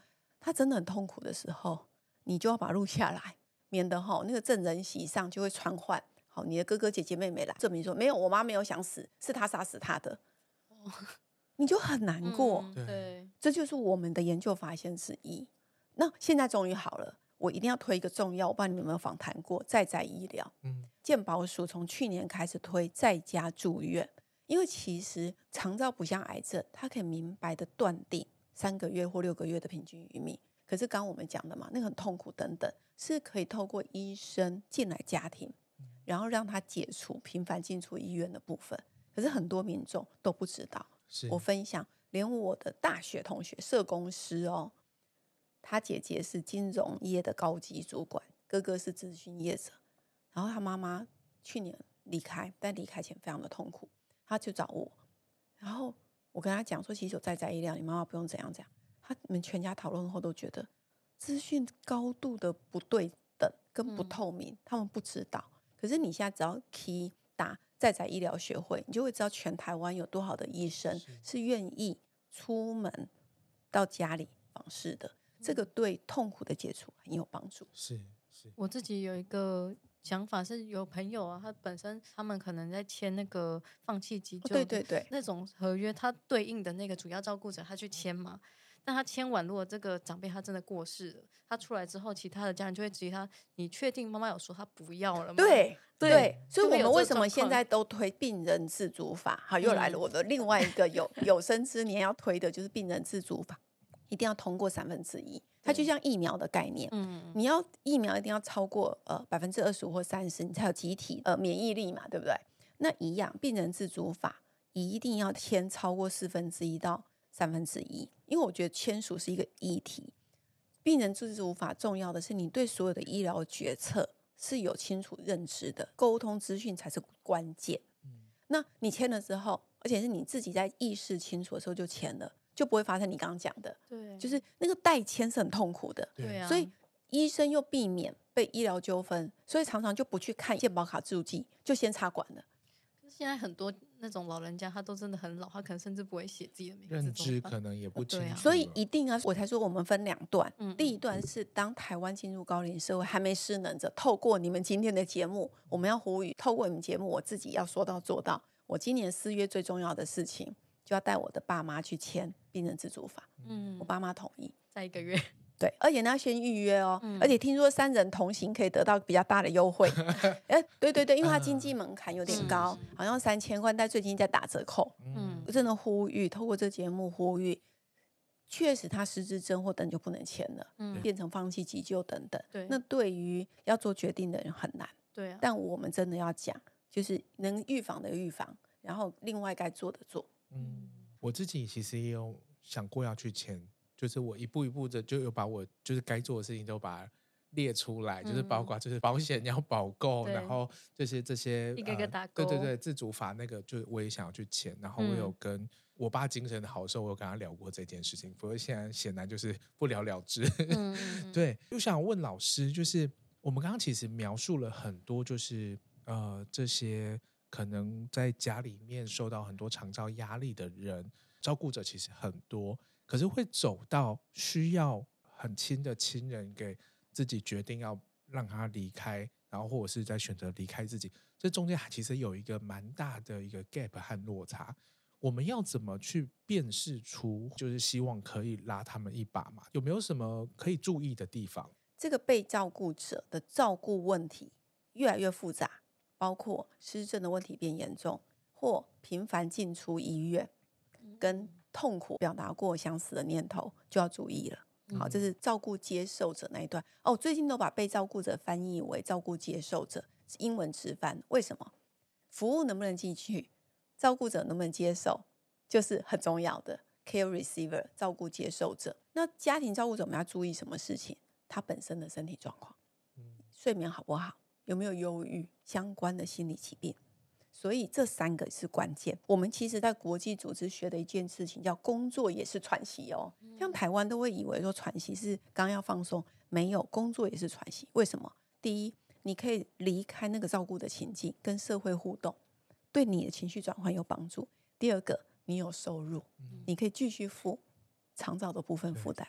[SPEAKER 4] 他真的很痛苦的时候，你就要把它录下来，免得哈那个证人席上就会传唤，好，你的哥哥姐姐妹妹来证明说没有，我妈没有想死，是他杀死她的，你就很难过。
[SPEAKER 3] 嗯、对，
[SPEAKER 4] 这就是我们的研究发现之一。那现在终于好了，我一定要推一个重要，我不知道你们有没有访谈过在宅医疗。嗯，健保署从去年开始推在家住院，因为其实长照不像癌症，它可以明白的断定三个月或六个月的平均余命。可是刚刚我们讲的嘛，那个很痛苦等等，是可以透过医生进来家庭，然后让他解除频繁进出医院的部分。可是很多民众都不知道。我分享，连我的大学同学社工师哦，他姐姐是金融业的高级主管，哥哥是咨询业者，然后他妈妈去年离开，但离开前非常的痛苦，他就找我，然后我跟他讲说，其实有在宅医疗，你妈妈不用怎样怎样。他们全家讨论后都觉得资讯高度的不对等跟不透明，嗯、他们不知道。可是你现在只要 key 打在宅医疗学会，你就会知道全台湾有多少的医生是愿意出门到家里访视的，这个对痛苦的解除很有帮助。
[SPEAKER 1] 是是，
[SPEAKER 3] 我自己有一个想法，是有朋友啊，他本身他们可能在签那个放弃急救、
[SPEAKER 4] 哦、对对对
[SPEAKER 3] 那种合约，他对应的那个主要照顾者他去签嘛。但他签完，如果这个长辈他真的过世了，他出来之后，其他的家人就会质疑他：你确定妈妈有说他不要了吗？
[SPEAKER 4] 对 对,
[SPEAKER 3] 对，
[SPEAKER 4] 所以我们为什么现在都推病人自主法？好，又来了我的另外一个有有生之年要推的就是病人自主法，一定要通过三分之一。它就像疫苗的概念，嗯，你要疫苗一定要超过呃百分之二十五或三十，你才有集体呃免疫力嘛，对不对？那一样，病人自主法一定要签超过四分之一到三分之一，因为我觉得签署是一个议题。病人自主法重要的是你对所有的医疗决策是有清楚认知的，沟通资讯才是关键。嗯、那你签了之后，而且是你自己在意识清楚的时候就签了，就不会发生你刚刚讲的，
[SPEAKER 3] 对，
[SPEAKER 4] 就是那个代签是很痛苦的，
[SPEAKER 3] 对啊，
[SPEAKER 4] 所以医生又避免被医疗纠纷，所以常常就不去看健保卡注记，就先插管了。
[SPEAKER 3] 现在很多那种老人家，他都真的很老，他可能甚至不会写自己的名字，
[SPEAKER 1] 认知可能也不清楚、啊、
[SPEAKER 4] 所以一定啊，我才说我们分两段、嗯、第一段是当台湾进入高龄社会还没失能者，透过你们今天的节目，我们要呼吁，透过你们节目我自己要说到做到。我今年四月最重要的事情就要带我的爸妈去签病人自主法，嗯，我爸妈同意
[SPEAKER 3] 在一个月，
[SPEAKER 4] 对，而且你要先预约哦、嗯、而且听说三人同行可以得到比较大的优惠哎，对对对，因为它经济门槛有点高、嗯、好像三千块，但最近在打折扣。嗯，我真的呼吁，透过这节目呼吁，确实他失智症或等就不能签了、嗯、变成放弃急救等等，对，那对于要做决定的人很难。
[SPEAKER 3] 对啊，
[SPEAKER 4] 但我们真的要讲，就是能预防的预防，然后另外该做的做。
[SPEAKER 1] 嗯，我自己其实也有想过要去签，就是我一步一步的就有把我就是该做的事情都把它列出来、嗯、就是包括就是保险要保够，然后这些这些
[SPEAKER 3] 一个个打勾、
[SPEAKER 1] 呃、对对对，自主法那个就我也想要去签，然后我有跟我爸精神好的时候我有跟他聊过这件事情，不过现在显然就是不了了之。嗯对，就想问老师，就是我们刚刚其实描述了很多就是呃这些可能在家里面受到很多长照压力的人，照顾者其实很多，可是会走到需要很亲的亲人给自己决定要让他离开，然后或者是在选择离开自己，这中间其实有一个蛮大的一个 gap 和落差。我们要怎么去辨识出就是希望可以拉他们一把嘛？有没有什么可以注意的地方？
[SPEAKER 4] 这个被照顾者的照顾问题越来越复杂，包括失智的问题变严重，或频繁进出医院，跟痛苦表达过想死的念头，就要注意了。好，这是照顾接受者那一段。哦，最近都把被照顾者翻译为照顾接受者，英文直翻。为什么？服务能不能进去，照顾者能不能接受，就是很重要的。care receiver 照顾接受者，那家庭照顾者我们要注意什么事情？他本身的身体状况，睡眠好不好，有没有忧郁相关的心理疾病。所以这三个是关键。我们其实在国际组织学的一件事情叫工作也是喘息哦。像台湾都会以为说喘息是刚要放松，没有，工作也是喘息。为什么？第一，你可以离开那个照顾的情境，跟社会互动，对你的情绪转换有帮助。第二个，你有收入，你可以继续付长照的部分负担。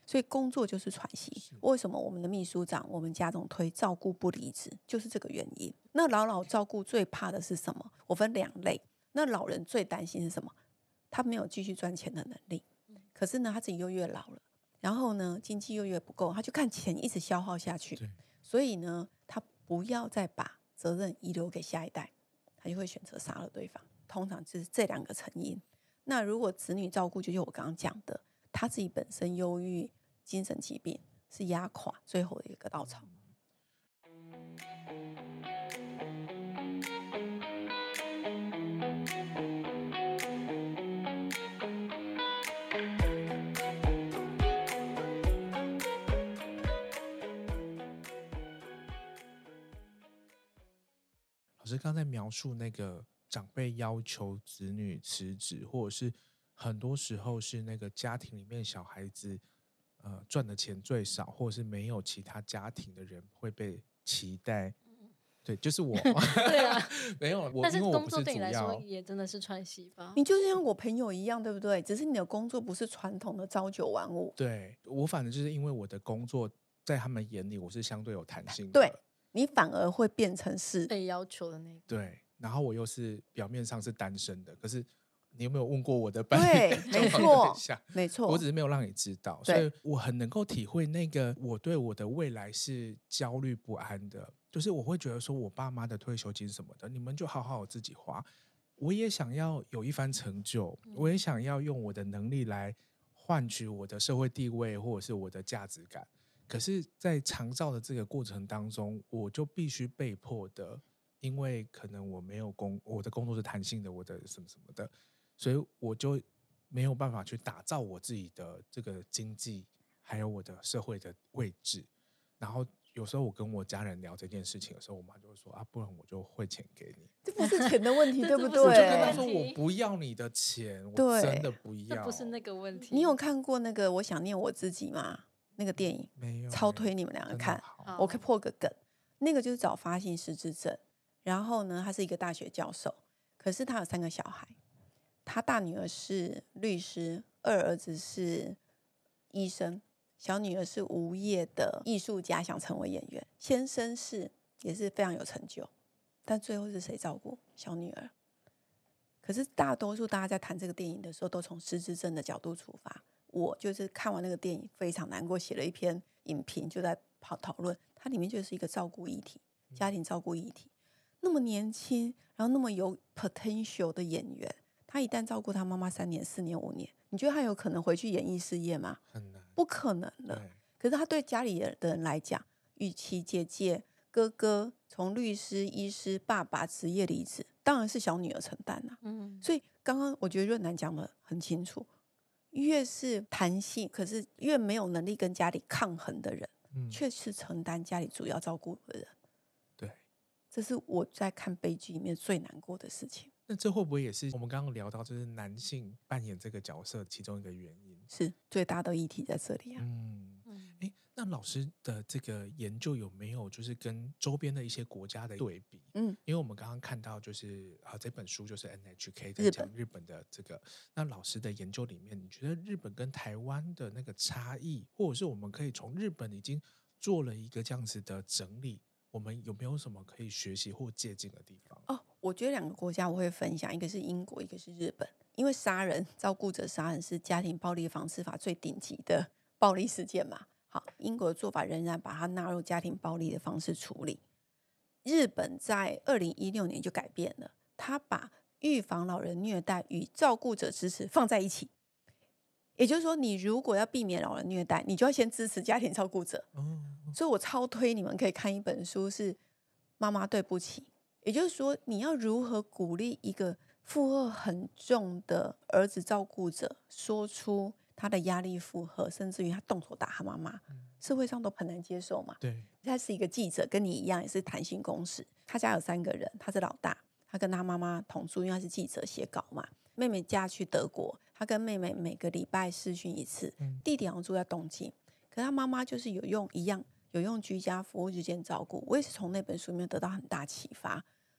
[SPEAKER 4] 所以工作就是喘息。为什么我们的秘书长我们家总推照顾不离职，就是这个原因。那老老照顾最怕的是什么？我分两类。那老人最担心是什么？他没有继续赚钱的能力，可是呢他自己又越老了，然后呢经济又越不够，他就看钱一直消耗下去，所以呢他不要再把责任遗留给下一代，他就会选择杀了对方。通常就是这两个成因。那如果子女照顾，就像我刚刚讲的，他自己本身忧郁、精神疾病是压垮最后的一个稻草。
[SPEAKER 1] 老师刚才描述那个长辈要求子女辞职，或者是很多时候是那个家庭里面小孩子呃赚的钱最少，或者是没有其他家庭的人会被期待。对，就是我。
[SPEAKER 3] 对啊，
[SPEAKER 1] 没有我，
[SPEAKER 3] 但是
[SPEAKER 1] 因为我不是
[SPEAKER 3] 工作对你来
[SPEAKER 1] 主要
[SPEAKER 3] 说也真的是喘息吧？
[SPEAKER 4] 你就像我朋友一样，对不对？只是你的工作不是传统的朝九晚五。
[SPEAKER 1] 对，我反正就是因为我的工作在他们眼里我是相对有弹性的，
[SPEAKER 4] 对，你反而会变成是
[SPEAKER 3] 被要求的那个。
[SPEAKER 1] 对，然后我又是表面上是单身的，可是你有没有问过我的伴
[SPEAKER 4] 对，
[SPEAKER 1] 侣
[SPEAKER 4] 没
[SPEAKER 1] 交往对
[SPEAKER 4] 错
[SPEAKER 1] 象？
[SPEAKER 4] 没错，
[SPEAKER 1] 我只是没有让你知道，所以我很能够体会那个我对我的未来是焦虑不安的，就是我会觉得说我爸妈的退休金什么的，你们就好好自己花，我也想要有一番成就，我也想要用我的能力来换取我的社会地位或者是我的价值感。可是在长照的这个过程当中，我就必须被迫的，因为可能我没有工，我的工作是弹性的，我的什么什么的，所以我就没有办法去打造我自己的这个经济还有我的社会的位置。然后有时候我跟我家人聊这件事情的时候，我妈就会说啊，不然我就汇钱给你。
[SPEAKER 4] 这不是钱的问题，对不对？
[SPEAKER 1] 我就跟她说我不要你的钱，我
[SPEAKER 4] 对
[SPEAKER 1] 真的不要。
[SPEAKER 3] 这不是那个问题。
[SPEAKER 4] 你有看过那个《我想念我自己》吗？那个电影
[SPEAKER 1] 没有，
[SPEAKER 4] 超推你们两个看。
[SPEAKER 3] 好
[SPEAKER 4] 我可以破个梗，那个就是早发性失智症。然后呢，他是一个大学教授，可是他有三个小孩，他大女儿是律师，二儿子是医生，小女儿是无业的艺术家，想成为演员，先生是也是非常有成就，但最后是谁照顾？小女儿。可是大多数大家在谈这个电影的时候，都从失智症的角度出发。我就是看完那个电影非常难过，写了一篇影评，就在跑讨论，它里面就是一个照顾议题，家庭照顾议题。那么年轻，然后那么有 potential 的演员，他一旦照顾他妈妈三年、四年、五年，你觉得他有可能回去演艺事业吗？
[SPEAKER 1] 很难，
[SPEAKER 4] 不可能了。可是他对家里的人来讲，与其姐姐、哥哥从律师、医师、爸爸职业离职，当然是小女儿承担啊。
[SPEAKER 3] 嗯，
[SPEAKER 4] 所以刚刚我觉得润南讲的很清楚，越是弹性，可是越没有能力跟家里抗衡的人，
[SPEAKER 1] 嗯，
[SPEAKER 4] 却是承担家里主要照顾的人。
[SPEAKER 1] 对，
[SPEAKER 4] 这是我在看悲剧里面最难过的事情。
[SPEAKER 1] 那这会不会也是我们刚刚聊到，就是男性扮演这个角色其中一个原因？
[SPEAKER 4] 是最大的议题在这里啊。
[SPEAKER 1] 嗯，
[SPEAKER 3] 嗯
[SPEAKER 1] 哎，那老师的这个研究有没有就是跟周边的一些国家的对比？
[SPEAKER 4] 嗯，
[SPEAKER 1] 因为我们刚刚看到就是啊，这本书就是 N H K 在
[SPEAKER 4] 日
[SPEAKER 1] 讲日本的这个，那老师的研究里面，你觉得日本跟台湾的那个差异，或者是我们可以从日本已经做了一个这样子的整理，我们有没有什么可以学习或借鉴的地方？
[SPEAKER 4] 哦，我觉得两个国家我会分享，一个是英国，一个是日本。因为杀人、照顾者杀人是家庭暴力防治法最顶级的暴力事件嘛。好，英国的做法仍然把它纳入家庭暴力的方式处理。日本在二零一六年就改变了，他把预防老人虐待与照顾者支持放在一起。也就是说，你如果要避免老人虐待，你就要先支持家庭照顾者。
[SPEAKER 1] 哦，
[SPEAKER 4] 所以我超推你们可以看一本书，是《妈妈对不起》。也就是说，你要如何鼓励一个负荷很重的儿子照顾者说出他的压力负荷，甚至于他动手打他妈妈，
[SPEAKER 1] 嗯
[SPEAKER 4] 社会上都很难接受嘛。
[SPEAKER 1] 对，
[SPEAKER 4] 他是一个记者，跟你一样也是弹性工时。他家有三个人，他是老大，他跟他妈妈同住，因为他是记者写稿嘛。妹妹嫁去德国，他跟妹妹每个礼拜视讯一次。
[SPEAKER 1] 嗯
[SPEAKER 4] 弟弟好像住在东京，可他妈妈就是有用一样有用居家服务日间照顾。我也是从那本书里面得到很大启发。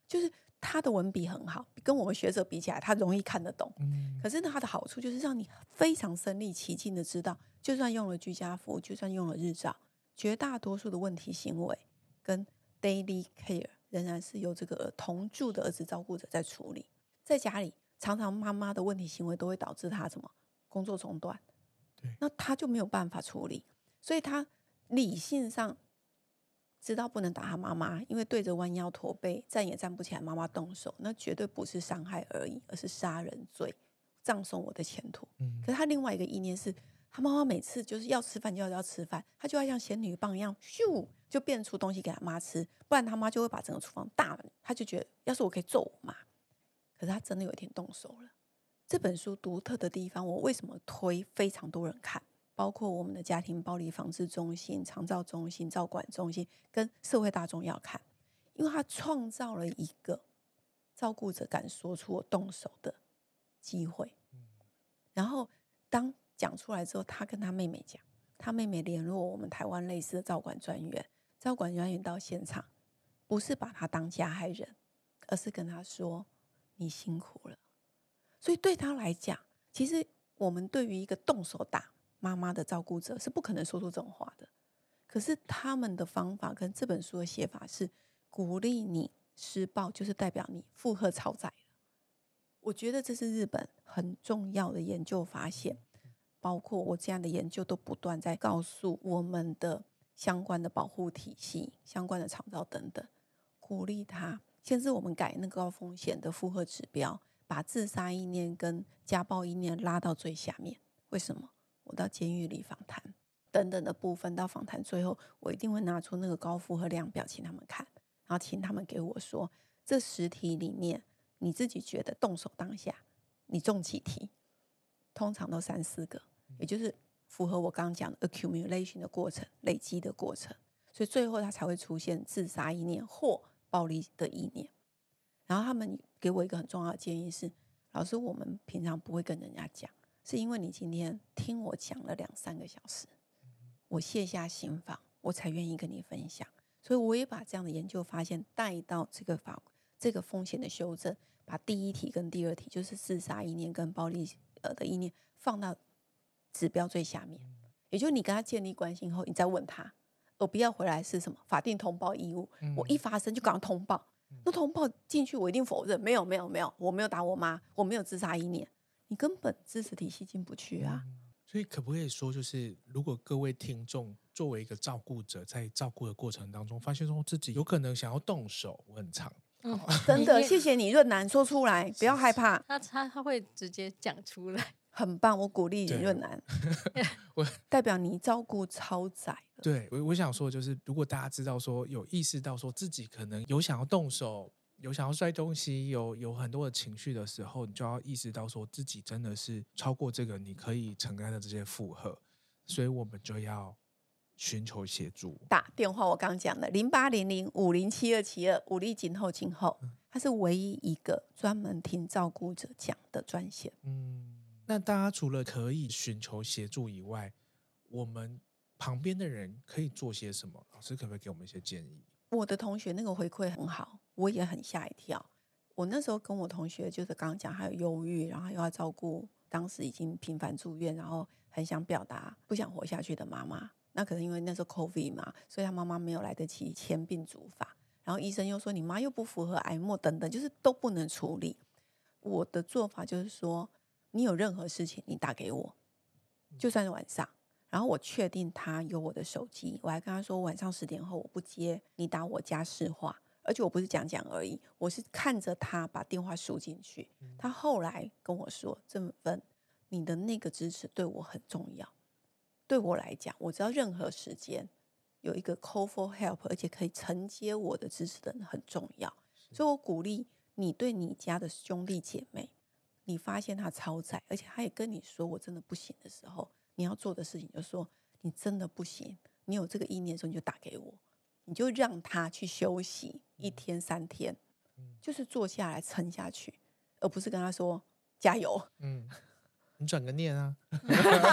[SPEAKER 4] 就是他的文笔很好，跟我们学者比起来他容易看得懂、
[SPEAKER 1] 嗯、
[SPEAKER 4] 可是呢他的好处就是让你非常身临其境的知道，就算用了居家服，就算用了日照，绝大多数的问题行为跟 daily care 仍然是由这个同住的儿子照顾者在处理。在家里常常妈妈的问题行为都会导致他什么工作中断，
[SPEAKER 1] 对，
[SPEAKER 4] 那他就没有办法处理，所以他理性上知道不能打他妈妈，因为对着弯腰驼背站也站不起来妈妈动手，那绝对不是伤害而已，而是杀人罪，葬送我的前途、嗯、可是他另外一个意念是，他妈妈每次就是要吃饭就要要吃饭，他就要像仙女棒一样咻就变出东西给他妈吃，不然他妈就会把整个厨房大门，他就觉得要是我可以揍我妈。可是他真的有一天动手了。这本书独特的地方，我为什么推非常多人看，包括我们的家庭暴力防治中心、长照中心、照管中心跟社会大众要看，因为他创造了一个照顾者敢说出我动手的机会。然后当讲出来之后，他跟他妹妹讲，他妹妹联络我们台湾类似的照管专员，照管专员到现场不是把他当加害人，而是跟他说你辛苦了。所以对他来讲，其实我们对于一个动手打妈妈的照顾者是不可能说出这种话的，可是他们的方法跟这本书的写法是鼓励你施暴，就是代表你负荷超载了。我觉得这是日本很重要的研究发现，包括我这样的研究都不断在告诉我们的相关的保护体系、相关的长照等等，鼓励他。先是我们改那个高风险的负荷指标，把自杀意念跟家暴意念拉到最下面。为什么？我到监狱里访谈等等的部分，到访谈最后我一定会拿出那个高负荷量表请他们看，然后请他们给我说，这十题里面你自己觉得动手当下你中几题？通常都三四个，也就是符合我刚刚讲的 accumulation 的过程，累积的过程，所以最后它才会出现自杀意念或暴力的意念。然后他们给我一个很重要的建议是，老师，我们平常不会跟人家讲，是因为你今天听我讲了两三个小时，我卸下心防，我才愿意跟你分享。所以我也把这样的研究发现带到这个法这个风险的修正，把第一题跟第二题就是自杀意念跟暴力呃的意念放到指标最下面，也就是你跟他建立关系后，你再问他，而不要回来是什么法定通报义务、嗯、我一发生就赶快通报，那通报进去我一定否认，没有没有没有，我没有打我妈，我没有自杀意念，你根本支持体系进不去啊、
[SPEAKER 1] 嗯、所以可不可以说，就是如果各位听众作为一个照顾者，在照顾的过程当中发现说自己有可能想要动手，我很常
[SPEAKER 4] 嗯、真的谢谢你润南说出来，不要害怕，
[SPEAKER 3] 他他他会直接讲出来，
[SPEAKER 4] 很棒，我鼓励你润南代表你照顾超载了。
[SPEAKER 1] 对，我我想说就是如果大家知道说有意识到说自己可能有想要动手，有想要摔东西，有有很多的情绪的时候，你就要意识到说自己真的是超过这个你可以承担的这些负荷，所以我们就要寻求协助。
[SPEAKER 4] 打电话我刚讲的零八零零五零七二七二五力今后今后，它是唯一一个专门听照顾者讲的专线。
[SPEAKER 1] 嗯，那大家除了可以寻求协助以外，我们旁边的人可以做些什么？老师可不可以给我们一些建议？
[SPEAKER 4] 我的同学那个回馈很好，我也很吓一跳。我那时候跟我同学就是刚刚讲还有忧郁，然后又要照顾当时已经频繁住院，然后很想表达不想活下去的妈妈。那可能因为那时候 COVID 嘛，所以他妈妈没有来得及签病主法，然后医生又说你妈又不符合癌末等等，就是都不能处理。我的做法就是说，你有任何事情你打给我，就算是晚上，然后我确定他有我的手机，我还跟他说晚上十点后我不接，你打我家市话，而且我不是讲讲而已，我是看着他把电话输进去。他后来跟我说，正芬，你的那个支持对我很重要，对我来讲，我知道任何时间有一个 call for help， 而且可以承接我的支持的人很重要，所以我鼓励你对你家的兄弟姐妹，你发现他超载，而且他也跟你说我真的不行的时候，你要做的事情就是说你真的不行，你有这个意念的时候你就打给我，你就让他去休息一天三天，就是坐下来撑下去，而不是跟他说加油，
[SPEAKER 1] 嗯，你转个念啊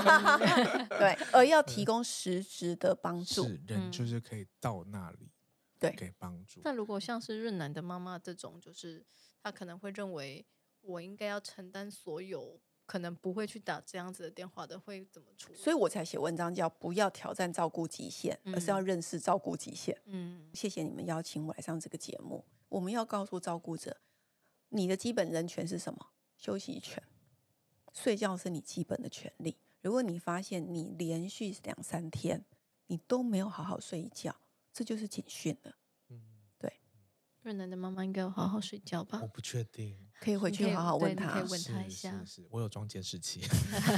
[SPEAKER 4] 对，而要提供实质的帮助。
[SPEAKER 1] 是人就是可以到那里、
[SPEAKER 4] 对
[SPEAKER 1] 给帮助。
[SPEAKER 3] 但如果像是润南的妈妈这种，就是她可能会认为我应该要承担所有，可能不会去打这样子的电话的，会怎么处理？
[SPEAKER 4] 所以我才写文章叫不要挑战照顾极限，
[SPEAKER 3] 嗯
[SPEAKER 4] 而是要认识照顾极限。
[SPEAKER 3] 嗯，
[SPEAKER 4] 谢谢你们邀请我来上这个节目。我们要告诉照顾者，你的基本人权是什么？休息权。睡觉是你基本的权利。如果你发现你连续两三天你都没有好好睡一觉，这就是警讯了。
[SPEAKER 1] 嗯，
[SPEAKER 4] 对，
[SPEAKER 3] 润南的妈妈应该有好好睡觉吧
[SPEAKER 1] 我？不确定，
[SPEAKER 4] 可以回去好好问他。
[SPEAKER 3] 你可以问他一
[SPEAKER 1] 是
[SPEAKER 3] 下
[SPEAKER 1] 是是，我有装监视器。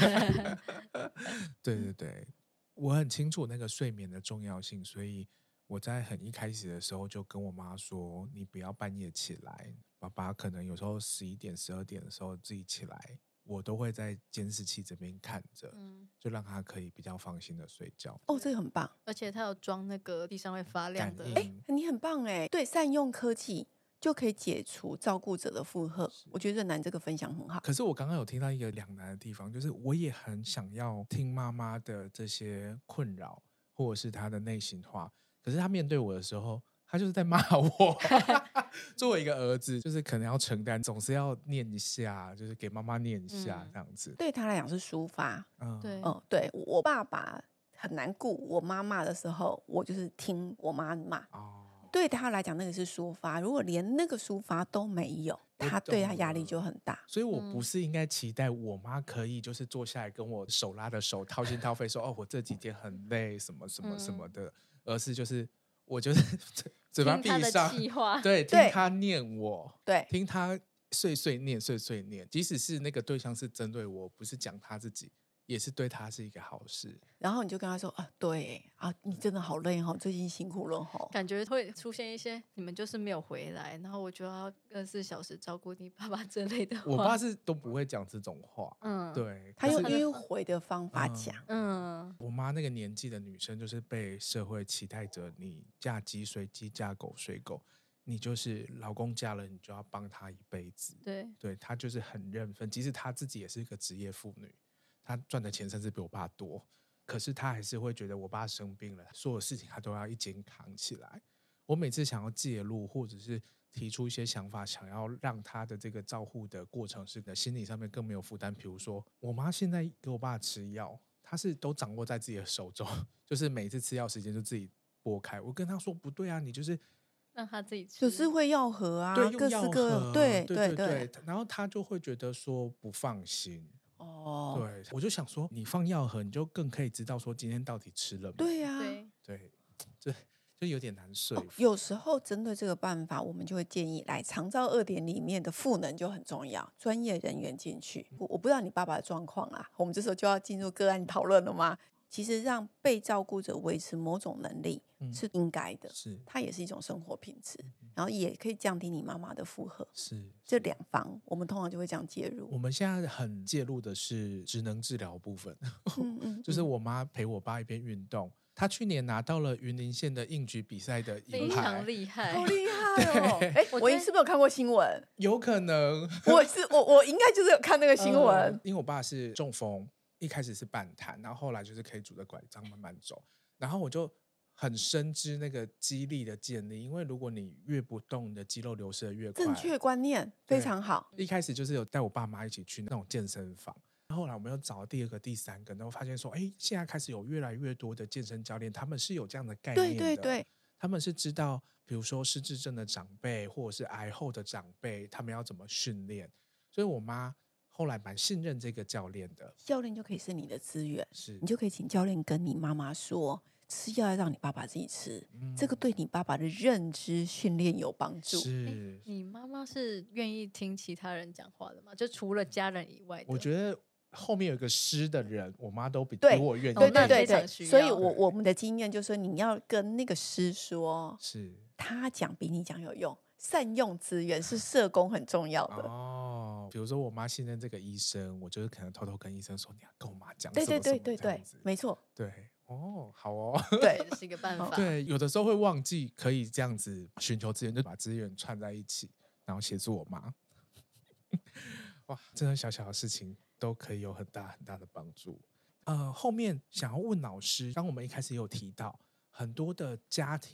[SPEAKER 1] 对对对，我很清楚那个睡眠的重要性，所以我在很一开始的时候就跟我妈说，你不要半夜起来，爸爸可能有时候十一点、十二点的时候自己起来，我都会在监视器这边看着，
[SPEAKER 3] 嗯，
[SPEAKER 1] 就让他可以比较放心的睡觉。
[SPEAKER 4] 哦，这个很棒，
[SPEAKER 3] 而且他有装那个地上会发亮的，
[SPEAKER 1] 感应
[SPEAKER 4] 你很棒哎。对，善用科技就可以解除照顾者的负荷。我觉得润南这个分享很好。
[SPEAKER 1] 可是我刚刚有听到一个两难的地方，就是我也很想要听妈妈的这些困扰，或者是她的内心话，可是她面对我的时候，她就是在骂我。作为一个儿子，就是可能要承担，总是要念一下，就是给妈妈念一下、
[SPEAKER 3] 嗯
[SPEAKER 1] 这样子。
[SPEAKER 4] 对他来讲是抒发。
[SPEAKER 1] 嗯，
[SPEAKER 3] 对，
[SPEAKER 4] 嗯，对我爸爸很难顾，我妈骂的时候，我就是听我妈骂。
[SPEAKER 1] 哦，
[SPEAKER 4] 对他来讲，那个是抒发。如果连那个抒发都没有，
[SPEAKER 1] 我
[SPEAKER 4] 他对他
[SPEAKER 1] 懂
[SPEAKER 4] 压力
[SPEAKER 1] 了
[SPEAKER 4] 就很大。
[SPEAKER 1] 所以我不
[SPEAKER 3] 嗯
[SPEAKER 1] 是应该期待我妈可以就是坐下来跟我手拉着手掏心掏肺说哦我这几天很累什么什么什么的，而是就是我就是嘴巴
[SPEAKER 3] 听他的
[SPEAKER 1] 闭上，
[SPEAKER 3] 气话，
[SPEAKER 1] 对，听
[SPEAKER 4] 对
[SPEAKER 1] 他念我，
[SPEAKER 4] 对，
[SPEAKER 1] 听他碎碎念碎碎念，即使是那个对象是针对我，不是讲他自己，也是对他是一个好事。
[SPEAKER 4] 然后你就跟他说啊，对啊，你真的好累哦，最近辛苦了哦。
[SPEAKER 3] 感觉会出现一些你们就是没有回来，然后我就要二十四小时照顾你爸爸之类的话。
[SPEAKER 1] 我爸是都不会讲这种话，
[SPEAKER 3] 嗯，
[SPEAKER 1] 对，
[SPEAKER 4] 他用
[SPEAKER 1] 可是
[SPEAKER 4] 迂回的方法讲。
[SPEAKER 3] 嗯，
[SPEAKER 1] 我妈那个年纪的女生，就是被社会期待着，你嫁鸡随鸡，嫁狗随狗，你就是老公嫁了，你就要帮他一辈子。
[SPEAKER 3] 对，
[SPEAKER 1] 对，她就是很认分，即使她自己也是一个职业妇女，她赚的钱甚至比我爸多，可是她还是会觉得我爸生病了，所有事情她都要一肩扛起来。我每次想要介入，或者是提出一些想法，想要让他的这个照护的过程是的心理上面更没有负担。比如说，我妈现在给我爸吃药，她是都掌握在自己的手中，就是每次吃药时间就自己拨开。我跟她说不对啊，你就是
[SPEAKER 3] 让他自己吃，
[SPEAKER 4] 就是会药盒啊，
[SPEAKER 1] 对用
[SPEAKER 4] 各式
[SPEAKER 1] 药
[SPEAKER 4] 各
[SPEAKER 1] 盒
[SPEAKER 4] 对
[SPEAKER 1] 对
[SPEAKER 4] 对
[SPEAKER 1] 对，然后她就会觉得说不放心。
[SPEAKER 4] 哦，
[SPEAKER 1] 对，我就想说，你放药盒，你就更可以知道说今天到底吃了没。
[SPEAKER 4] 对呀、
[SPEAKER 3] 对，
[SPEAKER 1] 对，这就有点难说
[SPEAKER 4] 哦
[SPEAKER 1] 服。
[SPEAKER 4] 有时候针对这个办法，我们就会建议来长照二点里面的赋能就很重要，专业人员进去。我我不知道你爸爸的状况啊，我们这时候就要进入个案讨论了吗？其实让被照顾者维持某种能力
[SPEAKER 1] 嗯
[SPEAKER 4] 是应该的，
[SPEAKER 1] 是
[SPEAKER 4] 它也是一种生活品质，然后也可以降低你妈妈的负荷。
[SPEAKER 1] 是，
[SPEAKER 4] 这两方我们通常就会这样介入。
[SPEAKER 1] 我们现在很介入的是职能治疗部分，
[SPEAKER 4] 嗯嗯，
[SPEAKER 1] 就是我妈陪我爸一边运动。她去年拿到了云林县的硬举比赛的银
[SPEAKER 3] 非
[SPEAKER 1] 牌
[SPEAKER 3] 常，厉害，
[SPEAKER 4] 好厉害哦！哎，
[SPEAKER 3] 我觉得
[SPEAKER 4] 我是不是有看过新闻？
[SPEAKER 1] 有可能
[SPEAKER 4] 我是我我应该就是有看那个新闻。
[SPEAKER 1] 嗯因为我爸是中风，一开始是半瘫，然后后来就是可以拄着拐杖慢慢走，然后我就很深知那个肌力的建立，因为如果你越不动，你的肌肉流失的越快。
[SPEAKER 4] 正确观念非
[SPEAKER 1] 对
[SPEAKER 4] 常好。
[SPEAKER 1] 一开始就是有带我爸妈一起去那种健身房，后来我们又找了第二个、第三个，然后发现说，哎，现在开始有越来越多的健身教练，他们是有这样的概念的，
[SPEAKER 4] 对对对，
[SPEAKER 1] 他们是知道，比如说失智症的长辈或者是癌后的长辈，他们要怎么训练，所以我妈后来蛮信任这个教练的，
[SPEAKER 4] 教练就可以是你的资源，
[SPEAKER 1] 是
[SPEAKER 4] 你就可以请教练跟你妈妈说，吃药要让你爸爸自己吃，这个对你爸爸的认知训练有帮助。
[SPEAKER 1] 是，
[SPEAKER 3] 你妈妈是愿意听其他人讲话的吗？就除了家人以外的，
[SPEAKER 1] 我觉得后面有一个师的人，我妈都比比
[SPEAKER 4] 对
[SPEAKER 1] 我愿意
[SPEAKER 3] 哦
[SPEAKER 4] 对
[SPEAKER 3] 那
[SPEAKER 4] 对对对，
[SPEAKER 3] 非常需要
[SPEAKER 4] 所以我我们的经验就是说，你要跟那个师说，
[SPEAKER 1] 是
[SPEAKER 4] 他讲比你讲有用，善用资源是社工很重要的。
[SPEAKER 1] 哦，比如说我妈信任这个医生，我就是可能偷偷跟医生说，你要跟我妈讲
[SPEAKER 4] 对对
[SPEAKER 1] 什么什么
[SPEAKER 4] 对对对
[SPEAKER 1] 这样子，
[SPEAKER 4] 没错，
[SPEAKER 1] 对，哦，好哦，
[SPEAKER 4] 对
[SPEAKER 3] 这是一个办法。
[SPEAKER 1] 对，有的时候会忘记可以这样子寻求资源，就把资源串在一起，然后协助我妈。哇，这种小小的事情都可以有很大很大的帮助。呃，后面想要问老师，刚我们一开始也有提到，很多的家庭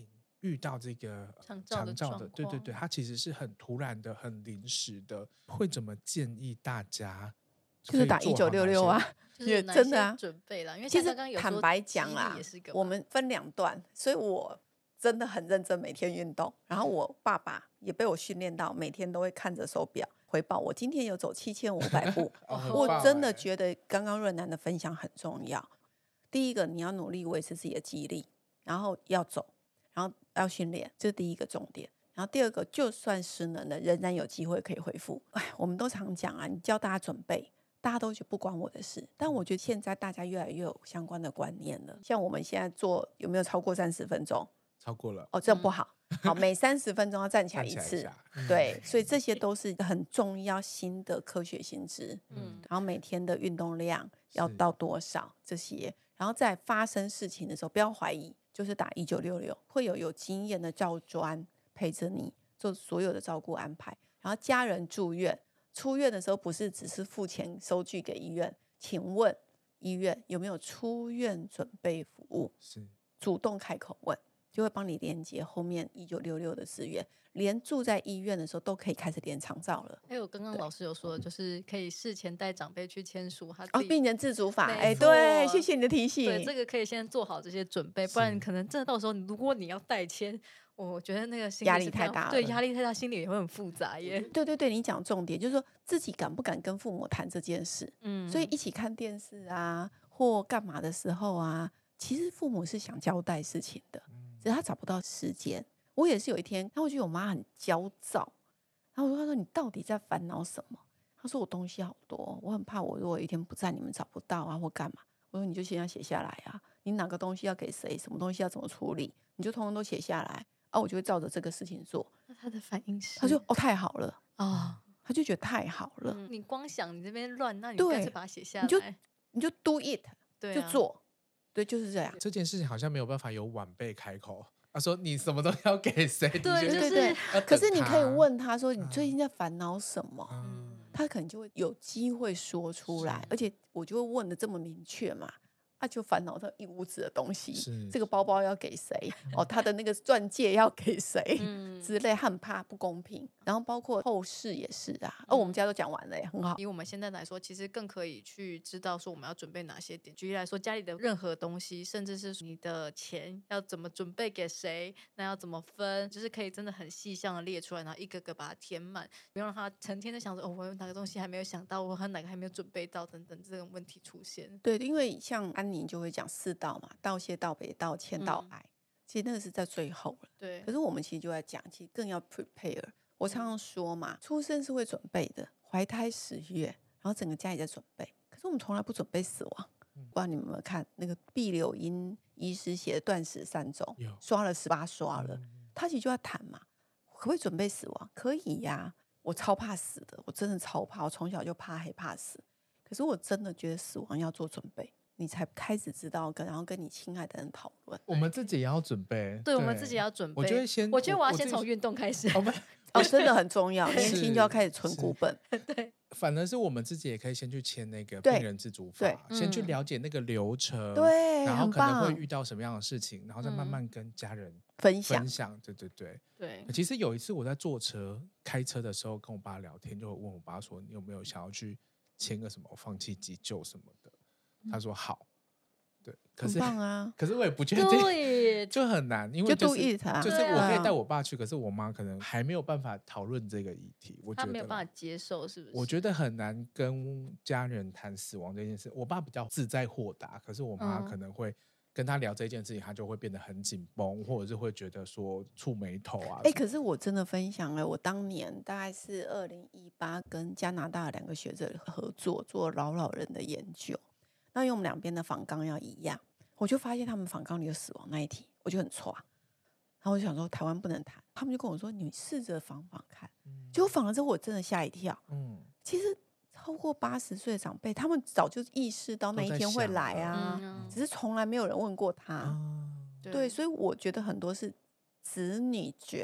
[SPEAKER 1] 遇到这个
[SPEAKER 3] 长照的
[SPEAKER 1] 长的，对对对，
[SPEAKER 3] 状况
[SPEAKER 1] 它其实是很突然的、很临时的，会怎么建议大家
[SPEAKER 4] 就是打一九六六啊，
[SPEAKER 3] 就是
[SPEAKER 4] 也
[SPEAKER 3] 有哪一些
[SPEAKER 4] 真的啊。
[SPEAKER 3] 准备啦，因为
[SPEAKER 4] 其实
[SPEAKER 3] 像刚刚有说
[SPEAKER 4] 坦白讲
[SPEAKER 3] 激励
[SPEAKER 4] 啦
[SPEAKER 3] 也是一个，嘛
[SPEAKER 4] 我们分两段，所以我真的很认真每天运动，然后我爸爸也被我训练到每天都会看着手表回报我今天有走七千五百步
[SPEAKER 1] 哦很
[SPEAKER 4] 我
[SPEAKER 1] 棒欸
[SPEAKER 4] 真的觉得刚刚润南的分享很重要。第一个，你要努力维持自己的肌力，然后要走，然后要训练，这是第一个重点。然后第二个，就算失能了，仍然有机会可以恢复。哎，我们都常讲啊，你教大家准备，大家都觉得不关我的事。但我觉得现在大家越来越有相关的观念了。像我们现在做有没有超过三十分钟？
[SPEAKER 1] 超过了，
[SPEAKER 4] 哦，这样不好。好，每三十分钟要站起来
[SPEAKER 1] 站起来一
[SPEAKER 4] 一次。
[SPEAKER 1] 下嗯
[SPEAKER 4] 对，所以这些都是很重要新的科学新知。
[SPEAKER 3] 嗯
[SPEAKER 4] 然后每天的运动量要
[SPEAKER 1] 是
[SPEAKER 4] 到多少这些，然后在发生事情的时候不要怀疑，就是打一九六六，会有有经验的教专陪着你做所有的照顾安排。然后家人住院出院的时候，不是只是付钱收据给医院，请问医院有没有出院准备服务？
[SPEAKER 1] 是
[SPEAKER 4] 主动开口问，就会帮你连接后面一九六六的资源，连住在医院的时候都可以开始连长照了。
[SPEAKER 3] 还有刚刚
[SPEAKER 4] 对
[SPEAKER 3] 老师有说的，就是可以事前带长辈去签署他自
[SPEAKER 4] 哦，
[SPEAKER 3] 己
[SPEAKER 4] 病人自主法，
[SPEAKER 3] 没
[SPEAKER 4] 哎，对，
[SPEAKER 3] 错
[SPEAKER 4] 谢谢你的提醒。
[SPEAKER 3] 对，这个可以先做好这些准备，不然
[SPEAKER 1] 是
[SPEAKER 3] 可能真的到时候你如果你要代签，我觉得那个心
[SPEAKER 4] 压力
[SPEAKER 3] 是非常
[SPEAKER 4] 太大了
[SPEAKER 3] 对，压力太大，心里也会很复杂耶。
[SPEAKER 4] 对对对，你讲重点就是说自己敢不敢跟父母谈这件事。
[SPEAKER 3] 嗯，
[SPEAKER 4] 所以一起看电视啊，或干嘛的时候啊，其实父母是想交代事情的，只是他找不到时间。我也是有一天，然后我觉得我妈很焦躁，然后我就她说你到底在烦恼什么？她说我东西好多，我很怕我如果有一天不在，你们找不到啊，或干嘛。我说你就先要写下来啊，你哪个东西要给谁，什么东西要怎么处理，你就通通都写下来啊，我就会照着这个事情做。
[SPEAKER 3] 那他的反应是，
[SPEAKER 4] 她说哦太好了，
[SPEAKER 3] 哦，
[SPEAKER 4] 她就觉得太好了，
[SPEAKER 3] 嗯你光想你这边乱，那你
[SPEAKER 4] 对
[SPEAKER 3] 干脆把它写下
[SPEAKER 4] 你就
[SPEAKER 3] 来，
[SPEAKER 4] 你就 do it，
[SPEAKER 3] 对啊，
[SPEAKER 4] 就做，对，就是这样。
[SPEAKER 1] 这件事情好像没有办法由晚辈开口，他说你什么都要给谁，你
[SPEAKER 3] 对就是
[SPEAKER 1] 就
[SPEAKER 4] 对对，
[SPEAKER 1] 要等
[SPEAKER 4] 可是你可以
[SPEAKER 1] 他，
[SPEAKER 4] 问他说：“你最近在烦恼什么？”
[SPEAKER 1] 嗯，
[SPEAKER 4] 他可能就会有机会说出来
[SPEAKER 1] 是，
[SPEAKER 4] 而且我就会问的这么明确嘛。他就烦恼这一屋子的东西，
[SPEAKER 1] 是
[SPEAKER 4] 这个包包要给谁？哦，他的那个钻戒要给谁？
[SPEAKER 3] 嗯
[SPEAKER 4] 之类，他很怕不公平。然后包括后事也是啊。哦，我们家都讲完了耶，很好。
[SPEAKER 3] 以我们现在来说，其实更可以去知道说我们要准备哪些点。举例来说，家里的任何东西，甚至是你的钱要怎么准备给谁，那要怎么分，就是可以真的很细项的列出来，然后一个个把它填满，不用让他成天的想说哦，我有哪个东西还没有想到，我和哪个还没有准备到等等这种问题出现。
[SPEAKER 4] 对，因为像安妮就会讲四道嘛，道谢、道别、道歉、道
[SPEAKER 3] 嗯
[SPEAKER 4] 爱，其实那个是在最后了。
[SPEAKER 3] 对
[SPEAKER 4] 可，是我们其实就在讲，其实更要 prepare。我常常说嘛，出生是会准备的，怀胎十月，然后整个家也在准备。可是我们从来不准备死亡。不知道你们有没有看那个毕柳英医师写的《断食三种
[SPEAKER 1] 有》，
[SPEAKER 4] 刷了十八刷了。
[SPEAKER 1] 嗯
[SPEAKER 4] 他其实就在谈嘛，可不可以准备死亡？可以呀、我超怕死的，我真的超怕，我从小就怕黑怕死。可是我真的觉得死亡要做准备，你才开始知道跟然后跟你亲爱的人讨论。
[SPEAKER 1] 我们自己也要准备，
[SPEAKER 3] 对我们自己要准备。
[SPEAKER 1] 我觉得先
[SPEAKER 3] 我觉得我要
[SPEAKER 1] 我自己
[SPEAKER 3] 先从运动开始。
[SPEAKER 1] 我们
[SPEAKER 4] 哦，真的很重要，年轻
[SPEAKER 1] 是
[SPEAKER 4] 就要开始存
[SPEAKER 1] 是
[SPEAKER 4] 股本。
[SPEAKER 3] 对，
[SPEAKER 1] 反而是我们自己也可以先去签那个
[SPEAKER 4] 对
[SPEAKER 1] 病人自主
[SPEAKER 4] 对
[SPEAKER 1] 法，先去
[SPEAKER 3] 嗯
[SPEAKER 1] 了解那个流程，
[SPEAKER 4] 对
[SPEAKER 1] 然后
[SPEAKER 4] 很
[SPEAKER 1] 可能会
[SPEAKER 4] 棒
[SPEAKER 1] 遇到什么样的事情，然后再慢
[SPEAKER 3] 嗯
[SPEAKER 1] 慢跟家人
[SPEAKER 4] 分享
[SPEAKER 1] 分享。对对对。
[SPEAKER 3] 对，
[SPEAKER 1] 其实有一次我在坐车开车的时候，跟我爸聊天，就问我爸说：“你有没有想要去签个什么放弃急救什么的？”他说：“好。”对，可
[SPEAKER 4] 很
[SPEAKER 1] 是
[SPEAKER 4] 棒啊，
[SPEAKER 1] 可是我也不确定，
[SPEAKER 3] 对，
[SPEAKER 1] 就很难，因为
[SPEAKER 4] 就
[SPEAKER 1] 就
[SPEAKER 4] do
[SPEAKER 1] 是
[SPEAKER 4] it 啊，
[SPEAKER 1] 就是
[SPEAKER 3] 对
[SPEAKER 1] 我可以
[SPEAKER 4] 啊
[SPEAKER 1] 带我爸去，可是我妈可能还没有办法讨论这个议题。我觉得
[SPEAKER 3] 他没有办法接受，是不是？
[SPEAKER 1] 我觉得很难跟家人谈死亡这件事。我爸比较自在豁达，可是我妈
[SPEAKER 3] 嗯
[SPEAKER 1] 可能会跟他聊这件事情，他就会变得很紧绷，或者是会觉得说触眉头啊。
[SPEAKER 4] 哎、可是我真的分享了，我当年大概是二零一八跟加拿大的两个学者合作做老老人的研究，那因为我们两边的访纲要一样，我就发现他们访纲里有死亡那一题，我就很挫，然后我就想说台湾不能谈，他们就跟我说你试着访访看，
[SPEAKER 1] 嗯
[SPEAKER 4] 结果访了之后我真的吓一跳，
[SPEAKER 1] 嗯，
[SPEAKER 4] 其实超过八十岁的长辈，他们早就意识到那一
[SPEAKER 1] 都在
[SPEAKER 4] 天会
[SPEAKER 1] 想了
[SPEAKER 4] 来啊，
[SPEAKER 3] 嗯
[SPEAKER 4] 只是从来没有人问过他。
[SPEAKER 1] 啊，
[SPEAKER 4] 对，所以我觉得很多是子女觉得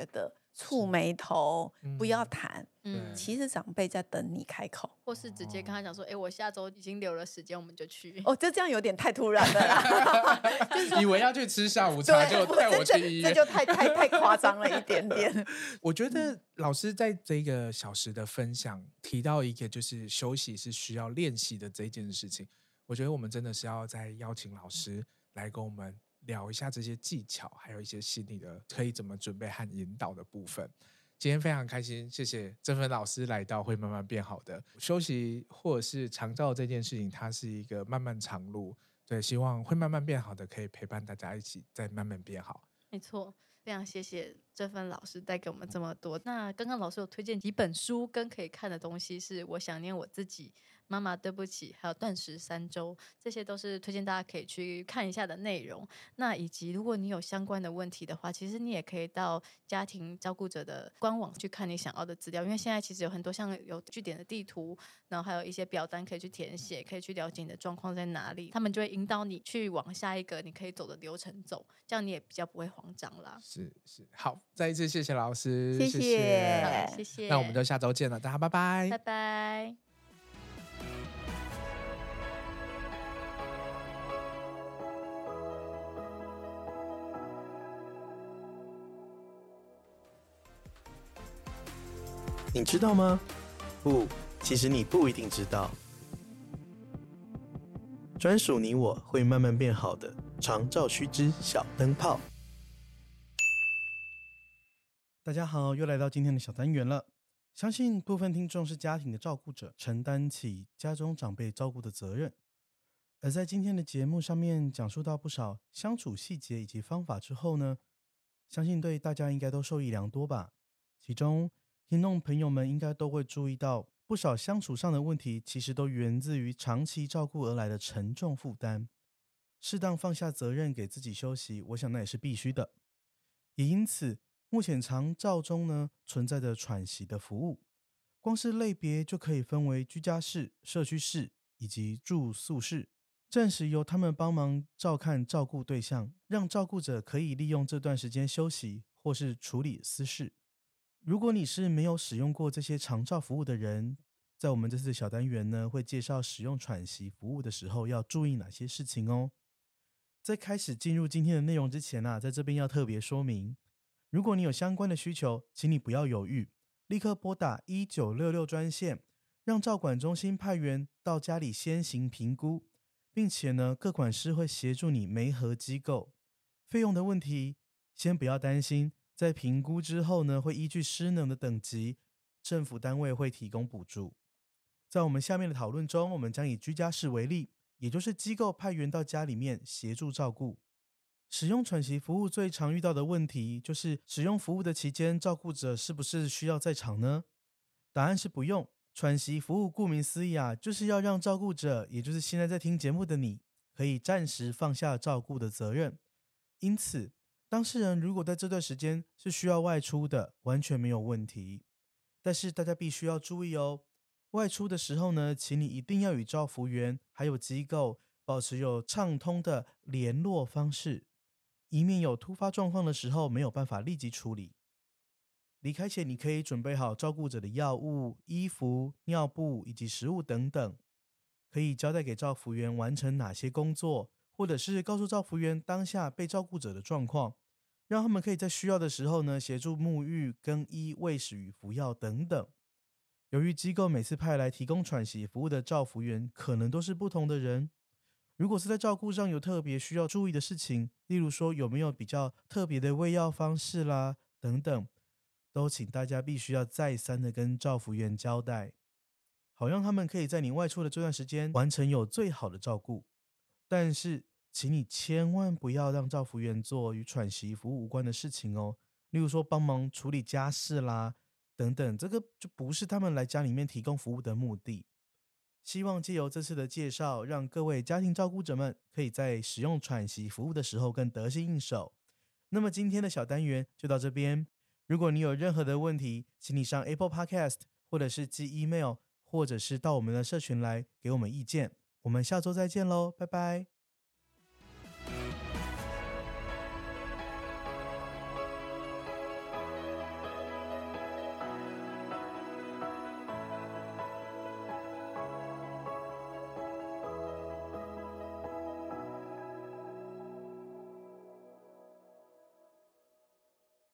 [SPEAKER 4] 蹙眉头，不要
[SPEAKER 1] 嗯
[SPEAKER 4] 谈。
[SPEAKER 3] 嗯，
[SPEAKER 4] 其实长辈在等你开口。
[SPEAKER 3] 或是直接跟他讲说，哎、我下周已经留了时间，我们就去。
[SPEAKER 4] 哦，这这样有点太突然了啦。
[SPEAKER 1] 以为要去吃下午茶，就带我
[SPEAKER 4] 这
[SPEAKER 1] 去医院。
[SPEAKER 4] 这就太太太夸张了一点点。
[SPEAKER 1] 我觉得老师在这个小时的分享提到一个，就是休息是需要练习的这件事情。我觉得我们真的是要再邀请老师来跟我们聊一下这些技巧，还有一些心理的可以怎么准备和引导的部分。今天非常开心，谢谢正芬老师来到会慢慢变好的。休息或者是长照这件事情，它是一个漫漫长路，对，希望会慢慢变好的可以陪伴大家一起再慢慢变好。
[SPEAKER 3] 没错，非常谢谢正芬老师带给我们这么多。那刚刚老师有推荐几本书跟可以看的东西，是我想念我自己、妈妈对不起，还有断食三周，这些都是推荐大家可以去看一下的内容。那以及如果你有相关的问题的话，其实你也可以到家庭照顾者的官网去看你想要的资料，因为现在其实有很多像有据点的地图，然后还有一些表单可以去填写，可以去了解你的状况在哪里，他们就会引导你去往下一个你可以走的流程走，这样你也比较不会慌张啦。
[SPEAKER 1] 是是，好，再一次谢谢老师，
[SPEAKER 4] 谢
[SPEAKER 1] 谢
[SPEAKER 4] 谢
[SPEAKER 3] 好，谢谢，
[SPEAKER 1] 那我们就下周见了，大家拜拜，
[SPEAKER 3] 拜拜。
[SPEAKER 2] 你知道吗？不，其实你不一定知道。专属你我会慢慢变好的长照须知小灯泡。
[SPEAKER 5] 大家好，又来到今天的小单元了。相信部分听众是家庭的照顾者，承担起家中长辈照顾的责任。而在今天的节目上面讲述到不少相处细节以及方法之后呢，相信对大家应该都受益良多吧。其中听众朋友们应该都会注意到，不少相处上的问题其实都源自于长期照顾而来的沉重负担。适当放下责任，给自己休息，我想那也是必须的。也因此，目前长照中呢存在着喘息的服务，光是类别就可以分为居家式、社区式以及住宿式。暂时由他们帮忙照看照顾对象，让照顾者可以利用这段时间休息或是处理私事。如果你是没有使用过这些长照服务的人，在我们这次的小单元呢，会介绍使用喘息服务的时候要注意哪些事情哦。在开始进入今天的内容之前啊，在这边要特别说明，如果你有相关的需求，请你不要犹豫，立刻拨打一九六六专线，让照管中心派员到家里先行评估，并且呢，各管师会协助你媒合机构。费用的问题，先不要担心，在评估之后呢，会依据失能的等级，政府单位会提供补助。在我们下面的讨论中，我们将以居家式为例，也就是机构派员到家里面协助照顾。使用喘息服务最常遇到的问题就是使用服务的期间，照顾者是不是需要在场呢？答案是不用。喘息服务顾名思义啊，就是要让照顾者，也就是现在在听节目的你，可以暂时放下照顾的责任。因此，当事人如果在这段时间是需要外出的，完全没有问题。但是大家必须要注意哦，外出的时候呢，请你一定要与照服员还有机构保持有畅通的联络方式，以免有突发状况的时候没有办法立即处理。离开前，你可以准备好照顾者的药物、衣服、尿布以及食物等等，可以交代给照服员完成哪些工作，或者是告诉照服员当下被照顾者的状况，让他们可以在需要的时候呢，协助沐浴、更衣、喂食与服药等等。由于机构每次派来提供喘息服务的照服员可能都是不同的人，如果是在照顾上有特别需要注意的事情，例如说有没有比较特别的喂药方式啦等等，都请大家必须要再三的跟照服员交代，好让他们可以在你外出的这段时间完成有最好的照顾。但是请你千万不要让照服员做与喘息服务无关的事情哦，例如说帮忙处理家事啦等等，这个就不是他们来家里面提供服务的目的。希望借由这次的介绍，让各位家庭照顾者们可以在使用喘息服务的时候更得心应手。那么今天的小单元就到这边，如果你有任何的问题，请你上 Apple Podcast 或者是寄 email， 或者是到我们的社群来给我们意见。我们下周再见咯，拜拜。